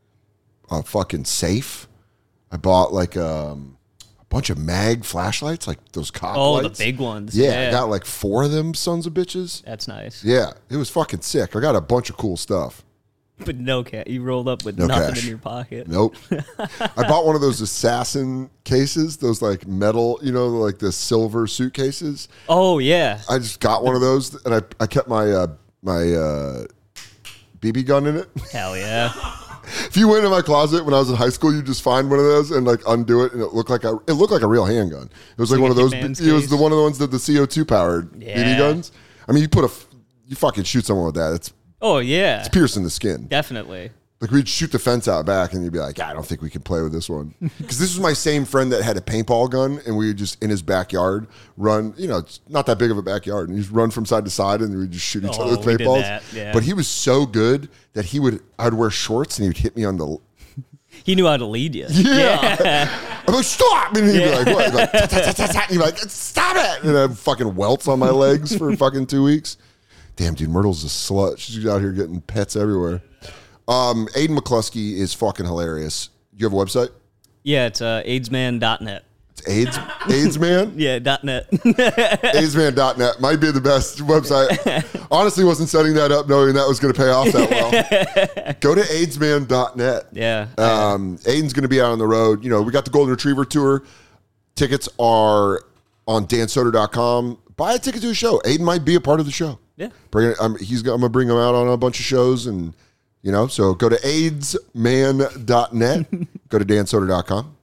a fucking safe. I bought like um, a bunch of mag flashlights, like those cop Oh, lights. the big ones. Yeah, Yeah. I got like four of them sons of bitches. That's nice. Yeah, it was fucking sick. I got a bunch of cool stuff. But no cash. You rolled up with No nothing cash. in your pocket. Nope. I bought one of those assassin cases, those like metal, you know, like the silver suitcases. Oh, yeah. I just got one of those, and I, I kept my uh, my uh, B B gun in it. Hell yeah. If you went in my closet when I was in high school, you just find one of those and like undo it, and it looked like a it looked like a real handgun. It was like, Like one a of those. Hitman's It was case? the one of the ones that the C O two powered B B Yeah. guns. I mean, you put a f- you fucking shoot someone with that. It's Oh, yeah. piercing the skin. Definitely. Like we'd shoot the fence out back, and you'd be like, yeah, "I don't think we can play with this one," because this was my same friend that had a paintball gun, and we would just in his backyard run. You know, it's not that big of a backyard, and you just run from side to side, and we'd just shoot each Oh, other with we did paintballs. that, yeah. But he was so good that he would. I'd wear shorts, and he would hit me on the. He knew how to lead you. Yeah, I'm like, stop, and he'd be like, what? He'd be like, "Tut, tut, tut, tut, tut," and he'd be like, stop it, and I have fucking welts on my legs for fucking two weeks. Damn, dude, Myrtle's a slut. She's out here getting pets everywhere. Um, Aiden McCluskey is fucking hilarious. You have a website? Yeah, it's uh, aidsman dot net. It's AIDS, AIDS Man? Yeah, dot .net. aidsman dot net might be the best website. Honestly, wasn't setting that up knowing that was going to pay off that well. Go to aidsman dot net. Yeah. Um, Aiden's going to be out on the road. You know, we got the Golden Retriever Tour. Tickets are on dan soder dot com. Buy a ticket to a show. Aiden might be a part of the show. Yeah. Bring it, um, he's, I'm going to bring him out on a bunch of shows, and, you know, so go to aidsman dot net. Go to dan soder dot com.